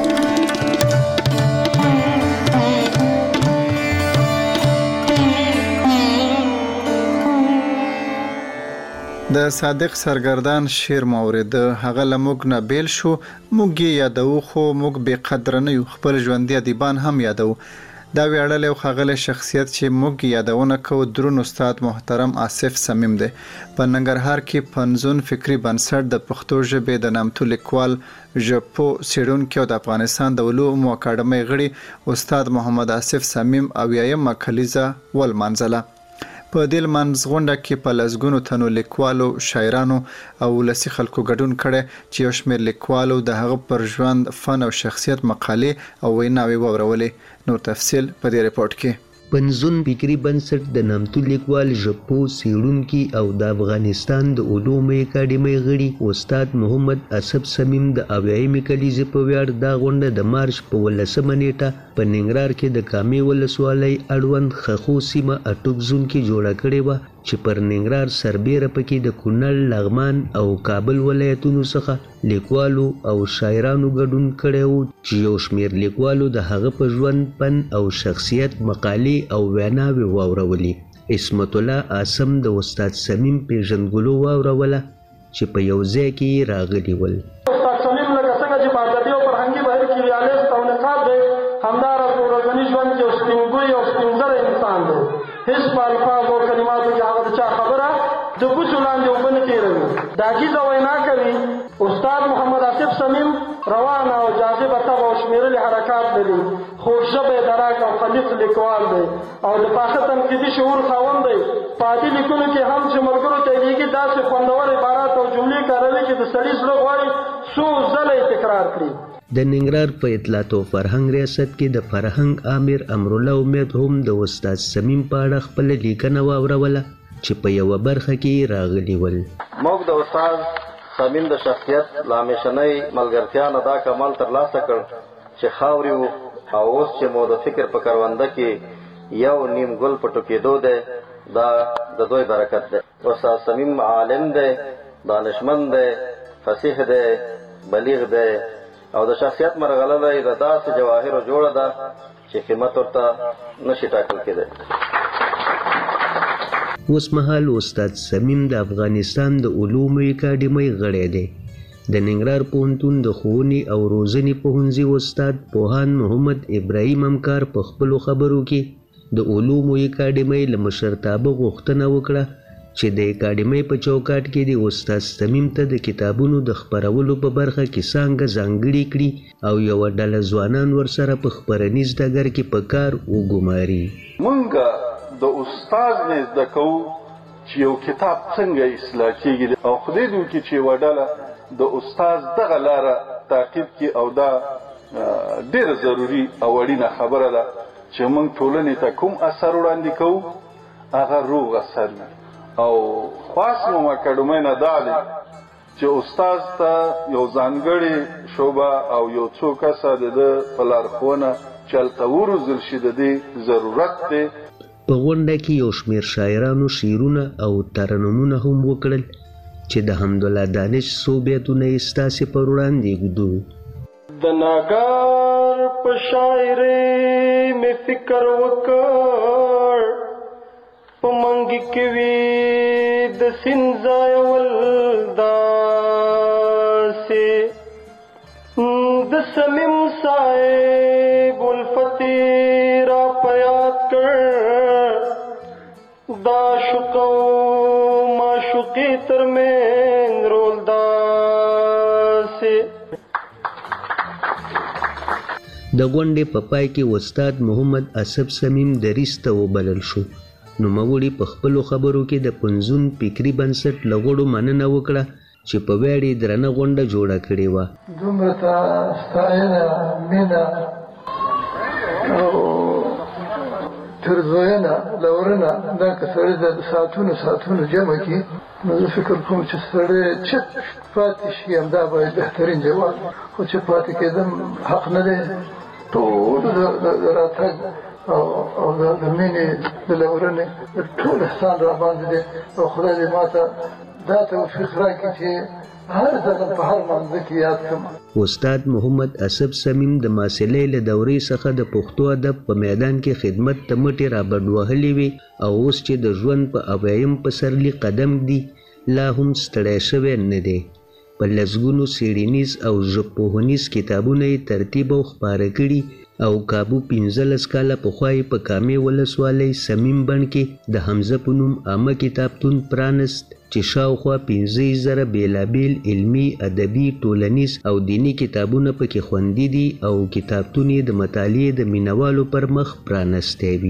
[SPEAKER 8] د صادق سرګردان شعر مورید هغه لموږ نه بیل شو. موږ یې یادو خو موږ بې قدره نه یو. خپل ژوندي ادیبان هم یادو. دا ویاړلی او ښاغلی شخصیت چې موږ یادونه کوو دروند استاد محترم آصف صمیم دی. په ننګرهار کې پنځون فکري بنسټ د پښتو ژبې د نامتو لیکوال ژبپوه څېړونکي او د افغانستان د علومو اکاډمۍ غړي استاد محمد آصف صمیم 80مه کلیزه ولمانځله. په دې لمانځغونډه کې په لسګونو تنو لیکوالو، شاعرانو او ولسي خلکو ګډون کړی چې یو شمېر لیکوالو د هغه پر ژوند، فن او شخصیت مقالې او ویناوې واورولې. نور تفصیل په دې رپورټ کې.
[SPEAKER 5] پنځون فکري بنسټ د نامتو لیکوال، ژبپوه، څېړونکي او د افغانستان د علومو اکاډمۍ غړي استاد محمد آصف صمیم د 80مې کلیزې په ویاړ دا غونډه د مارچ په 18مه نیټه په ننګرهار کې د کامې ولسوالۍ اړوند خخو سیمه اټوب زون کې جوړه کړې وه چې پر ننګرهار سربیره پکې د کونړ، لغمان او کابل ولایتونو څخه لیکوالو او شاعرانو ګډون کړی و چې یو شمېر لیکوالو د هغه په ژوند، فن او شخصیت مقالې او ویناوې واورولې. عصمت الله اعظم د استاد صمیم پیژندګلو واوروله چې په یو ځای کې یې راغلي ول.
[SPEAKER 6] استاد صمیم لکه څنګه چې په ادبي او فرهنګي بهیر کې ریالیست او نقاد دی، همداراز په ورځني ژوند کې یو سپینګوی او سپینزره انسان دی. هیڅ په الفاظو او کلماتو کې هغه د چا خبره د بوسو لاندې اوبه نه تېروي. دا عجیزه وینا کوي. استاد محمد آصف صمیم روانه او جاذبه طبع او شمېرلي حرکات لري. خوږ ژبی دراک او خلیق لیکوال دی او د پاخه تنقیدي شعور خاوند دی. په عادي لیکنو کې هم چې ملګرو ته یادېږي داسې خوندور عبارات او جملې کاروي چې د سړي زړه غواړي څو ځله یې تکرار کړي.
[SPEAKER 5] د ننګرهار په اطلاعات او فرهنګ ریاست کې د فرهنګ امیر امرالله امید هم د استاد صمیم په اړه خپله لیکنه واوروله چې په یوه برخه کې راغلي ول.
[SPEAKER 7] موږ د استاد صمیم د شخصیت له همیشنۍ ملګرتیا نه دا کمال ترلاسه کړ چې خاورې وو او اوس چې مو د فکر په کرونده کې یو نیم ګل په ټوکېدو دی، دا د دوی برکت دی. استاد صمیم عالم دی، دانشمند دی، فصیح دی، بلیغ دی او د شخصیت مرغلره یې د داسې جواهرو جوړه ده چې قیمت ورته نشي ټاکل کېدی.
[SPEAKER 5] اوس مهال استاد صمیم د افغانستان د علومو اکاډمۍ غړی دی. د ننګرهار پوهنتون د ښوونې او روزنې پوهنځي استاد پوهاند محمد ابراهیم همکار په خپلو خبرو کې د علومو اکاډمۍ له مشرتابه غوښتنه وکړه چې د اکاډمۍ په چوکاټ کې د استاد صمیم ته د کتابونو د خپرولو په برخه کې څانګه ځانګړې کړي او یوه ډله ځوانان ورسره په خپرنیز ډګر کې په کار وګماري.
[SPEAKER 11] مونږ د استاد نه زده کوو چې یو کتاب څنګه اصلاح کېږي او خدای دې وکړي چې یوه ډله د استاد دغه لاره تعقیب کړي او دا ډېره ضروري او اړینه خبره ده چې مونږ ټولنې ته کوم اثر وړاندې کوو هغه روغ اثر وي. او خاص مو اکاډمۍ نه دا دی چې استاد ته یو ځانګړې شعبه او یو څو کسه د ده په لارښوونه چې هلته وروزل شي د دې ضرورت دی.
[SPEAKER 5] په غونډه کې یو شمېر شاعرانو شعرونه او ترنمونه هم وکړل چې د حمدالله دانش څو بیتونه یې ستاسې پر وړاندې ږدو.
[SPEAKER 6] د ناګار په شاعرۍ مې فکر وکړ، په منګي کې وي د سیند ځایول دا دا شوکو معشوقي ترمن رول داسې
[SPEAKER 5] د غونډې په پای کې استاد محمد اسب سمیم دریس ته وبلل شو. نوموړي په خپلو خبرو کې د پنځون فکري بنسټ له غړو مننه وکړه چې په ویاړې درنه غونډه جوړه کړې وه.
[SPEAKER 6] دومره ستاینه مینه او ترزوینه لورنه دا که سړی د ساعتونو جمع کړي نو زه فکر کوم چې سړی چت پاتې شي همدا به بهترین جواب خو چې پاتې کېدم حق نه دی. ټول د راتګ او د مینې د لورنې ټول احسان را باندې دی او خدای دې ماته دا توفیق راکړي چې هر ځل په هر منځ کې یاد کړم.
[SPEAKER 5] استاد محمد اسب سمیم د ماسلې له دورې څخه د پښتو ادب په میدان کې خدمت ته مټې رابډ وهلې وي او اوس چې د ژوند په اویایم پسرلي قدم دی لا هم ستړی شوی نه دی. په لسګونو څېړنیز او ژبپوهنیز کتابونه یې ترتیب او خپاره کړي او کابو 15 کاله پخوا یې په کامې ولسوالۍ سمیم بڼ کې د حمزه په نوم عامه کتابتون پرانست چې شاوخوا 15,000 بېلابېل علمي ادبي ټولنیز او دیني کتابونه پکې خوندي دي او کتابتون یې د مطالعې د مینوالو پر مخ پرانستی وي.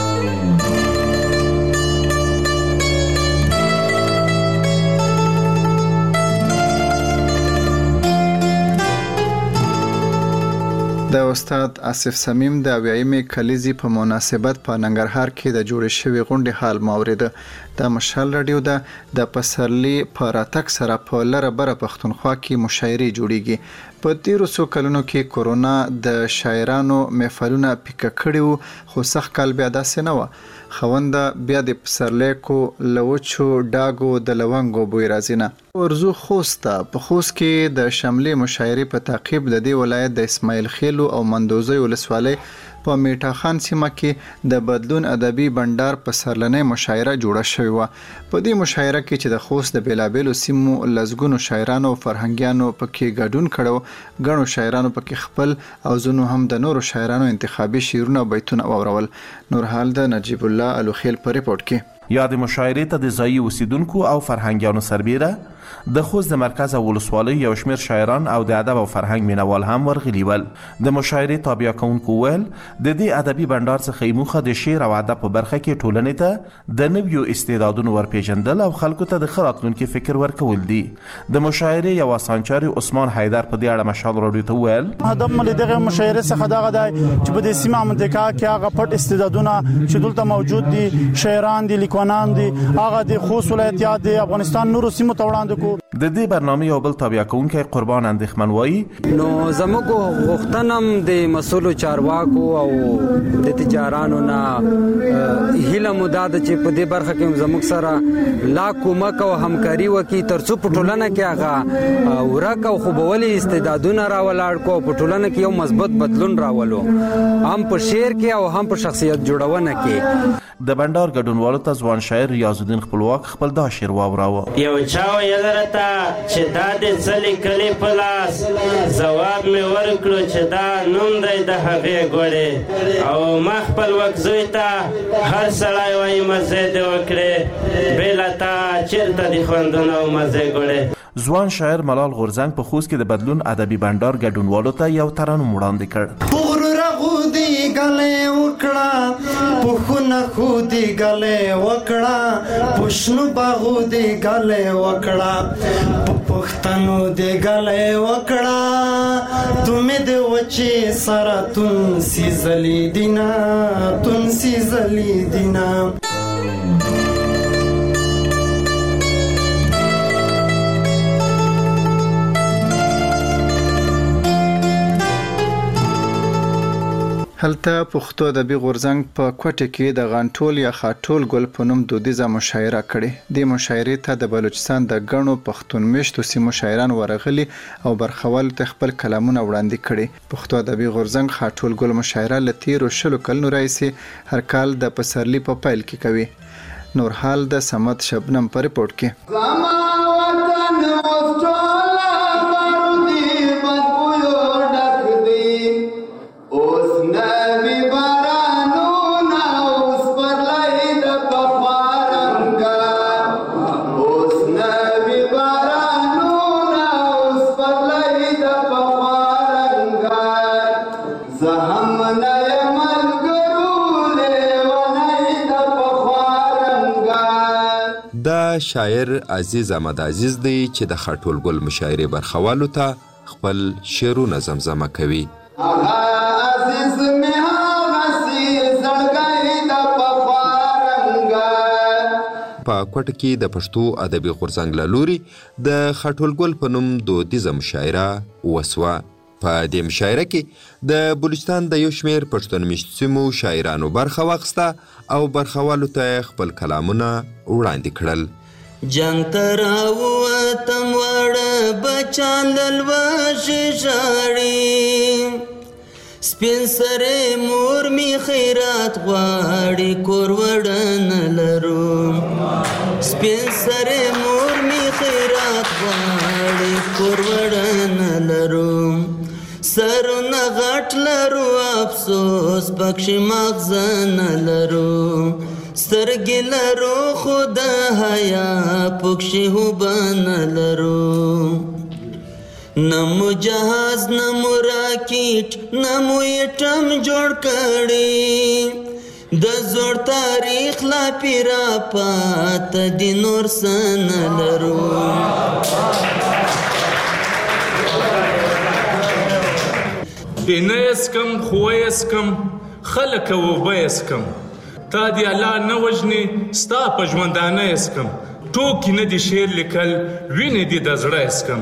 [SPEAKER 8] د استاد اسف سمیم د اویایمې کلیزې په مناسبت په ننګرهار کې د جوړې شوې غونډې حال ماورېده. د مشال رادیو د پسرلي په راتګ سره په لره بره پښتونخوا کې مشاعرې جوړیږي. په تیرو څو کلونو کې کورونا د شاعرانو محفلونه پیکه کړي وو خو سخت کال بیا داسې نه وه. خونده بیا د پسرلی کو لوچو ډاګو د لونګو بوی راځي نه. ورزو خوست ته په خوست کې د شملې مشاعرې په تعقیب د دې ولایت د اسماعیل خیلو او مندوزی ولسوالۍ په میټا خان سیمه کې د بدلون ادبي بندر په سرلنۍ مشاعره جوړه شوې وه. په دې مشاعره کې چې د خوست د بیلابیلو سیمو لسګونو شاعرانو او فرهنګیانو پکې ګډون کړو، ګڼو شاعرانو پکې خپل او ځینو هم د نورو شاعرانو انتخابي شعرونه او بیتونه واورول. نورحال د نجیب الله الوخیل په ریپورت کې
[SPEAKER 10] یا د مشاعرې ته د ځایي اوسیدونکو او فرهنګیانو سربیره د خوست د مرکز او ولسوالۍ یو شمېر شاعران او د ادب او فرهنګ مینوال هم ورغلي ول. د مشاعرې تابع کوونکو ویل د دې ادبي بندر څخه یې موخه د شعر او ادب په برخه کې ټولنې ته د نویو استعدادونو ورپېژندل او خلکو ته د ښه راتلونکي فکر ورکول دي. د مشاعرې یو اسانچاري عثمان حیدر په دې اړه مشال راډیو ته ویل
[SPEAKER 12] هدف مې دغه مشاعرې څخه دغه دی چې په دې سیمه منطقه کې هغه پټ استعدادونه چې دلته موجود دي، شاعران دي، لیکوالان دي، هغه د خوست ولایت یا د افغانستان نورو سیمو ته وړاندې کو.
[SPEAKER 10] د دې برنامه یو بل تابع کوونکی قربان اندېښمن وایي
[SPEAKER 13] نو زموږ غوښتنم د مسولو چارواکو او د تجارانو نه هیله مو دا ده چې په دې برخه کې زموږ سره لا کومک او همکاري وکړي ترڅو په ټولنه کې هغه ورک او خوبولي استعدادونه راولاړ کو په ټولنه کې یو مثبت بدلون راولو هم په شعر کې او هم په شخصیت جوړونه کې.
[SPEAKER 10] د بندر ګډونوالو ته ځوان شاعر ریاض الدین خپلواک خپل دا شعر واوراوه.
[SPEAKER 15] یو چا ویل راته چې دا د څه لیکلي په لاس، ځواب مې ورکړو چې دا نوم دی د هغې ګوړې، او ما خپل وکزوی ته هر سړی وایي مزې دې وکړې، بې له تا چېرته دي خوندونه او مزې ګوړې.
[SPEAKER 10] ځوان شاعر ملال غورزنګ په خوست کې د بدلون ادبي بندر ګډونوالو ته یو ترانوم وړاندې کړ.
[SPEAKER 16] خودی گلے وکړه پخونه خودی گلے وکړه پښنو باغودی گلے وکړه پښتنو دی گلے وکړه تمه دی وچی سره تون سی زلی دینا
[SPEAKER 8] هلته پښتو ادبي غورځنګ په کوټه کې د غانټول یا خاټول ګل په نوم دودیزه مشاعره کړې. د مشاعرې ته د بلوچستان د ګڼو پښتون میشتو سیمو شاعران ورغلي او برخوال ته خپل کلامونه وړاندې کړي. پښتو ادبي غورځنګ خاټول ګل مشاعره له تیرو 20 کلونو راهیسې هر کال د پسرلي په پیل کې کوي. نورحال د سمت شبنم په ریپورت کې
[SPEAKER 9] دا شاعر عزیز احمد عزیز دی چې د خاټول ګل مشاعرې برخوالو ته خپل شعرونه زمزمه کوي.
[SPEAKER 14] عزیز می هغسې زړګی د پخوا رنګه.
[SPEAKER 9] په کوټه کې د پښتو ادبي غورځنګ له لوري د خاټول ګل په نوم دودیزه مشاعره وسوه. په دې مشاعره کې د بلوچستان د یو شمېر پښتون مېشتو سیمو شاعرانو برخه واخیسته او برخوالو ته خپل کلامونه وړاندې کړل.
[SPEAKER 17] جنگ ته راووتم واړه بچان له لوږې ژاړي، سپین سرې مور مې خیرات غواړي کور وړه نه لرو. سپین سرې مور مې خیرات غواړي کور وړه نه لرو. سرونه غټ لرو افسوس پکښې مغزه نه لرو. سترګې لرو خو د حیا پکښې هوبه نه لرو. نه مو جهاز نه مو راکټ نه مو ایټم جوړ کړي، د زوړ تاریخ لا پیرا پاته دي نور څه نه لرو.
[SPEAKER 19] بینه اسکم خوه اسکم خلک اوبه اسکم، تا دی الله نه وژنې ستا په ژوندانه اسکم، ټوکې نه دي شعر لیکل وینې دي د زړه اسکم.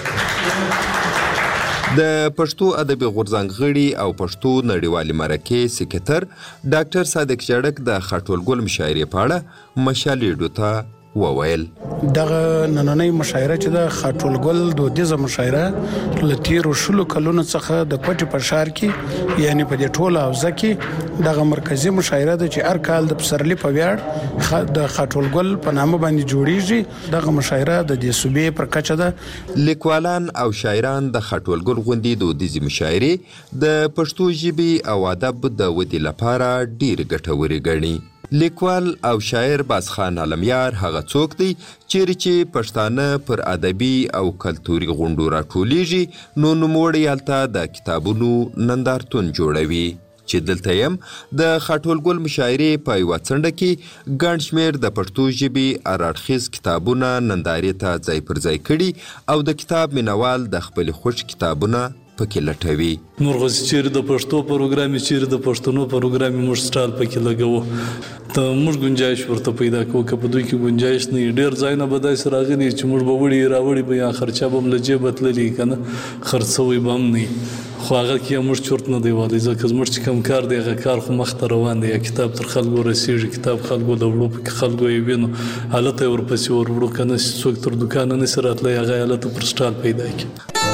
[SPEAKER 9] د پښتو ادبي غورځنګ غړي او پښتو نړیوالې مرکې سکرټر ډاکټر صادق چړک د خاټول ګل مشاعرې په اړه مشالېډو ته وویل.
[SPEAKER 20] دغه نننۍ مشاعره چې د خاټول ګل دودیزه مشاعره له تیرو 16 کلونو څخه د کوټې په ښار کې یعنی په دې ټوله حوزه کې دغه مرکزی مشاعره ده چې هر کال د پسرلي په ویاړ د خاټول ګل په نامه باندې جوړیږي. دغه مشاعره د دې صوبې پر کچه ده.
[SPEAKER 9] لیکوالان او شاعران د خاټول ګل غوندې دودیزې مشاعرې د پښتو ژبې او ادب د ودې لپاره ډېر ګټورې ګڼي. لیکوال او شاعر بازخان عالمیار هغه څوک دی چیرې چې پښتانه پر ادبي او کلتوري غونډو راټولیږي نو نوموړی هلته د کتابونو نندارتون جوړوي چې دلته یم د خاټول ګل مشاعرې په یوه څنډه کې ګڼ شمېر د پښتو ژبې هر اړخیز کتابونه نندارې ته ځای پر ځای کړي او د کتاب مینوال د خپلې خوښ کتابونه پکې لټوي.
[SPEAKER 26] نور غوښتي چیرې د پښتو پروګرام چیرې د پښتنو پروګرام موږ سټال پکې لګوو ته موږ گنجائش ورته پیدا کوو که په دوی کې گنجائش نه ډېر ځایونه به داسې راغلي چې موږ به وړي راوړي به یا خرچه به هم له جیبه تللي که نه خرڅوی به هم نه خو هغه کې موږ چورت نه دی والی ځکه زموږ چې کوم کار دی هغه کار خو مخته روان دی. یا کتاب تر خلکو رسېږي کتاب خلکو د وړو پکې خلکو یې وینو هلته یې ورپسې ور وړو که نه څوک تر دوکانه نسي راتلی هغه یې هلته پر سټال پیدا کړي.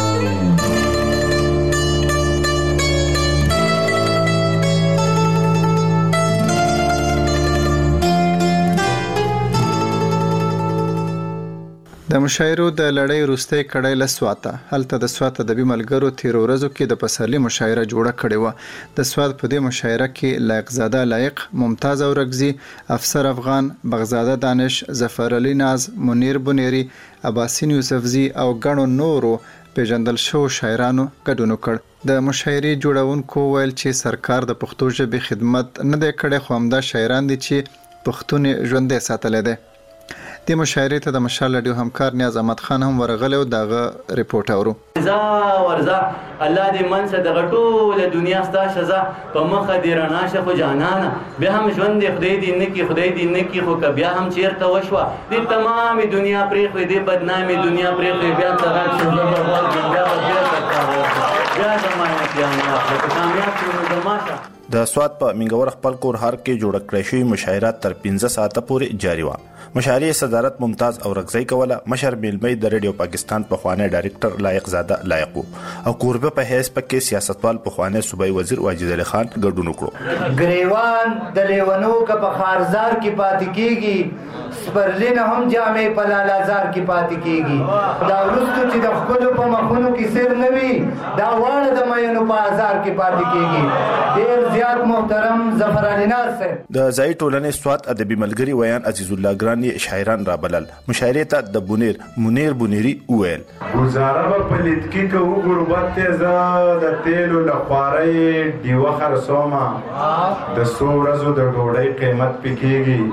[SPEAKER 8] د مشاعرو د لړۍ وروستۍ کړۍ له سواته هلته د سوات ادبي ملګرو تیرو ورځو کې د پسرلي مشاعره جوړه کړې وه. د سوات په دې مشاعره کې لایق زاده لایق، ممتاز اورکزي، افسر افغان، بغزاده دانش، ظفر علي ناز، منیر بنيري، عباسین یوسفزي او ګڼو نورو پیژندل شوو شاعرانو ګډون وکړ. د مشاعرې جوړونکو ویل چې سرکار د پښتو ژبې خدمت نه دی کړی خو همدا شاعران دي چې پښتون ژوندی ساتلی دی. د مشاعرې ته د مشال رادیو همکار نیاز احمد خان هم ورغلی او دغه ریپورټ اورو.
[SPEAKER 27] ورځه الله دې منځ دغه ټوله دنیا ستا شزه په مخه دې رڼا شه خو جانانه بیا هم ژوند دې خدای دې نه کړي خدای دې نه کړي خو که بیا هم چېرته وشوه دې تمامې دنیا پرېښوې دې بدنامې دنیا پرېښوې بیا څرک شو زه به غورځم بیا به بېرته کار وکړم بیا زمانه پیانه اخله که کامیاب شو نو زما شه.
[SPEAKER 18] د سوات په منګور خپل کور هار کې جوړ کړی شوی مشاعره تر 15 ساعته پورې جاری و. مشاعرې صدارت ممتاز اورکزی کوله. مشر میلمې د ریډیو پاکستان پخوانی ډایرکټر لایق زاده لایق او کوربه په حیث پکې سیاستوال پخوانی صوبایي وزیر واجد علي خان ګډون وکړو.
[SPEAKER 28] ګریوان د لیونو که په خارزار کې پاتې کیږي سپرلین هم جامې په لالازار کې پاتې کیږي. دا وروسته چې د خپلو په مخونو کې سر نه وي دا واړه د مینو په ازار کې پاتې کیږي. ډېر زیات محترم ظفر علي ناز صاحب
[SPEAKER 18] د ځای ټولنې سوات ادبي ملګري ویان عزیز الله ګران شاعران را بلل. مشاعرې ته د منیر بنيري وویل
[SPEAKER 29] گزاره به په لید کې کوو غربت ته زه د تیلو له خوارۍ ډیوه خرڅومه د څو ورځو د ډوډۍ قیمت پې کېږي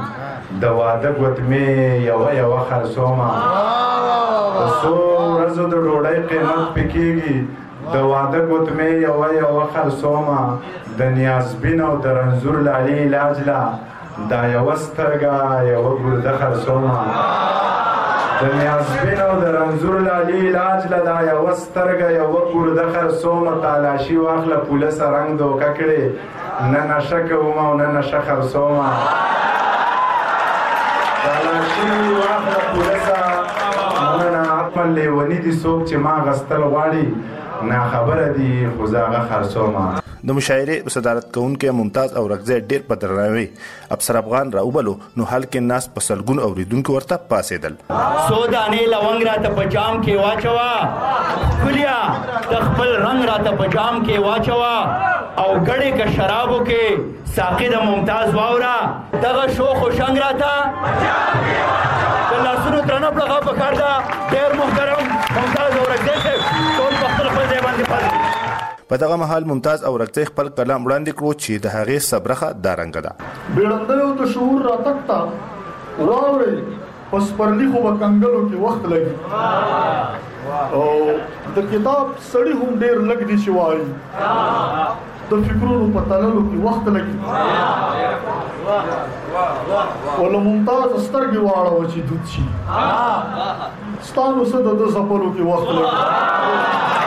[SPEAKER 29] د واده ګوتمې یوه خرڅومه په څو ورځو د ډوډۍ قیمت پکېږي د واده ګوتمې یوه خرڅومه د نیازبین او د رنځور لالي علاج لا دا یوه سترګه یوه ګرده خرڅومه د نیازبین او د رنځور لالي علاج لا دا یوه سترګه یوه ګرده خرڅومه تالاشي واخله پولیسه رنګ دوکه کړې نه نشه کومه او نه نشه خرڅومه تالاشي واخله پولیسه نه حتما لیوني دي څوک چې ما غستل غواړي ناخبره دي خو زه هغه خرڅومه.
[SPEAKER 18] د مشاعرې صدارت کوونکی ممتاز اورکزی ډیر په درناوي افسر افغان راوبلو نو حال کې ناس په سلګون اوریدونکو ورته پاسېدل.
[SPEAKER 1] 100 دانې لونګ راته په جام کې واچوه کلیا د خپل رنګ راته په جام کې واچوه او ګړې که شرابو کې ساقي د ممتاز واوره دغه شوخ و شنګ راته د لاسونو درنه پړغه پکار ده. ډېر محترم ممتاز اورکزی صاحب ټول په خپل ځای باندې پاتې.
[SPEAKER 18] په دغه مهال ممتاز اورکزی خپل کلام وړاندې کړو چې د هغې صبرخه دا رنګه ده.
[SPEAKER 2] بیړندیو د شعور راتګ ته واورئ په سپرلي خو به کنګلو کې وخت لګي او د کتاب سړي هم ډېر لږ دي چې وایي د فکرونو په تللو کې وخت لګي ول ممتاز سترګې واړوه چې دود شي ستانو څه د ده ځپلو کې وخت لګي.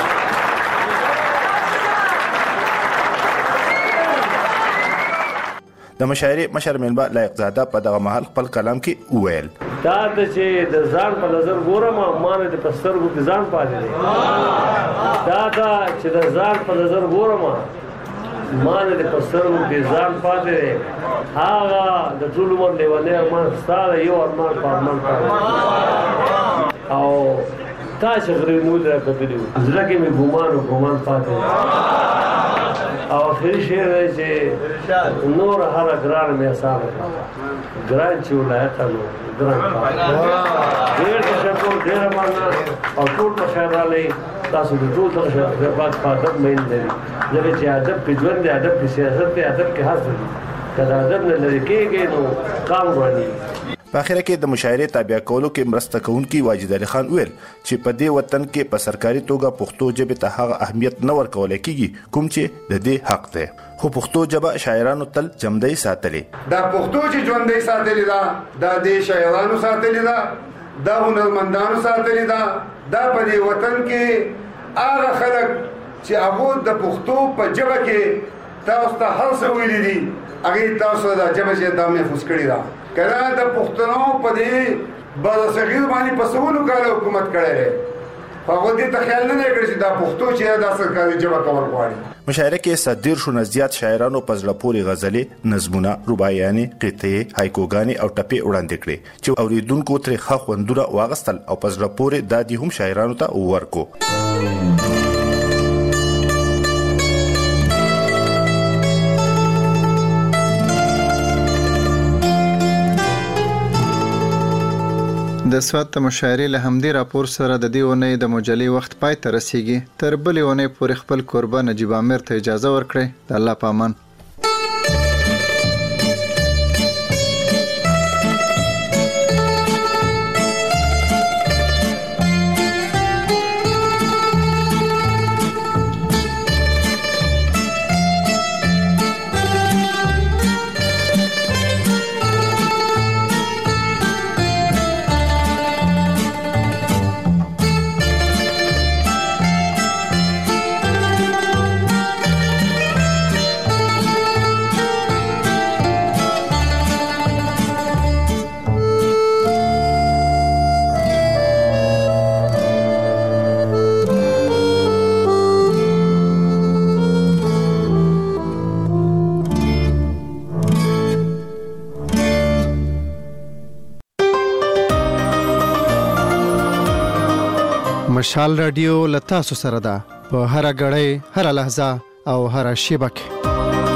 [SPEAKER 18] د مشاعرې مشر میلمه لایق زاده په دغه مهال خپل کلام کې وویل
[SPEAKER 3] دا چې د ځان په نظر ګورم ما نه د پسترګو کې ځان پاتې دی دا چې د ځان په نظر ګورم ما نه د پسترګو کې ځان پاتې دی هغه د ټول عمر لیونی ارمان ستا د یو ارمان په ارمان پاتې او تا چې غرې نول را کتلي وو زړه کې مې ګمان پاتې دی او آخري شعر دی چې نور هره ګران مې احسان کړه ګران چې ولایقه نو ګران ډېر تشکر ډېره مننه او ټول په خیر راغلی تاسو د ټول دغه باک په ادب مین لري ځکه چې ادب کې ژوند دی ادب کې سیاست دی ادب کې هر څه دي که د ادب نه لرې کېږي نو کام روانېږي.
[SPEAKER 18] په اخره کې د مشاعرې تابع کولو کې مرسته کوونکي واجد علي خان ویل چې په دې وطن کې په سرکاري توګه پښتو ژبې ته هغه اهمیت نه ورکول کېږي کوم چې د دې حق دی خو پښتو ژبه شاعرانو تل ژوندۍ ساتلې
[SPEAKER 4] دا پښتو چې ژوندۍ ساتلې ده دا د شاعرانو ساتلې ده دا هنرمندانو ساتلې ده دا په دې وطن کې هغه خلک چې هغه د پښتو په ژبه کې تاسو ته هر څه ویلي دي هغې تاسو دا ژبه چې دا محفوظ کړې ده کله د پښتنو په دې برصغیر باندې په سلو کاله حکومت کړی دی هغه دې ته خیال نه کړی چې دا پښتو چې دا سرکاري ژبه کول غواړي.
[SPEAKER 18] مشاعره کې 130 نه زیات شاعرانو په زړه پورې غزلې نظمونه رباعیانې قطعې هایکوګانې او ټپې وړاندې کړې چې اوریدونکو ترې ښه خوندونه واغستل او په زړه پورې دا دي هم شاعرانو ته ورکو.
[SPEAKER 8] د سوات د مشاعرې له همدې راپور سره د دې اونۍ د مجلې وخت پای ته رسیږي. تر بلې اونۍ پورې خپل کوربه نجیب عامر ته اجازه ورکړئ. د الله په امان.
[SPEAKER 21] مشال رادیو لتا سره ده په هر غړې هر لحظه او هر شیبه کې.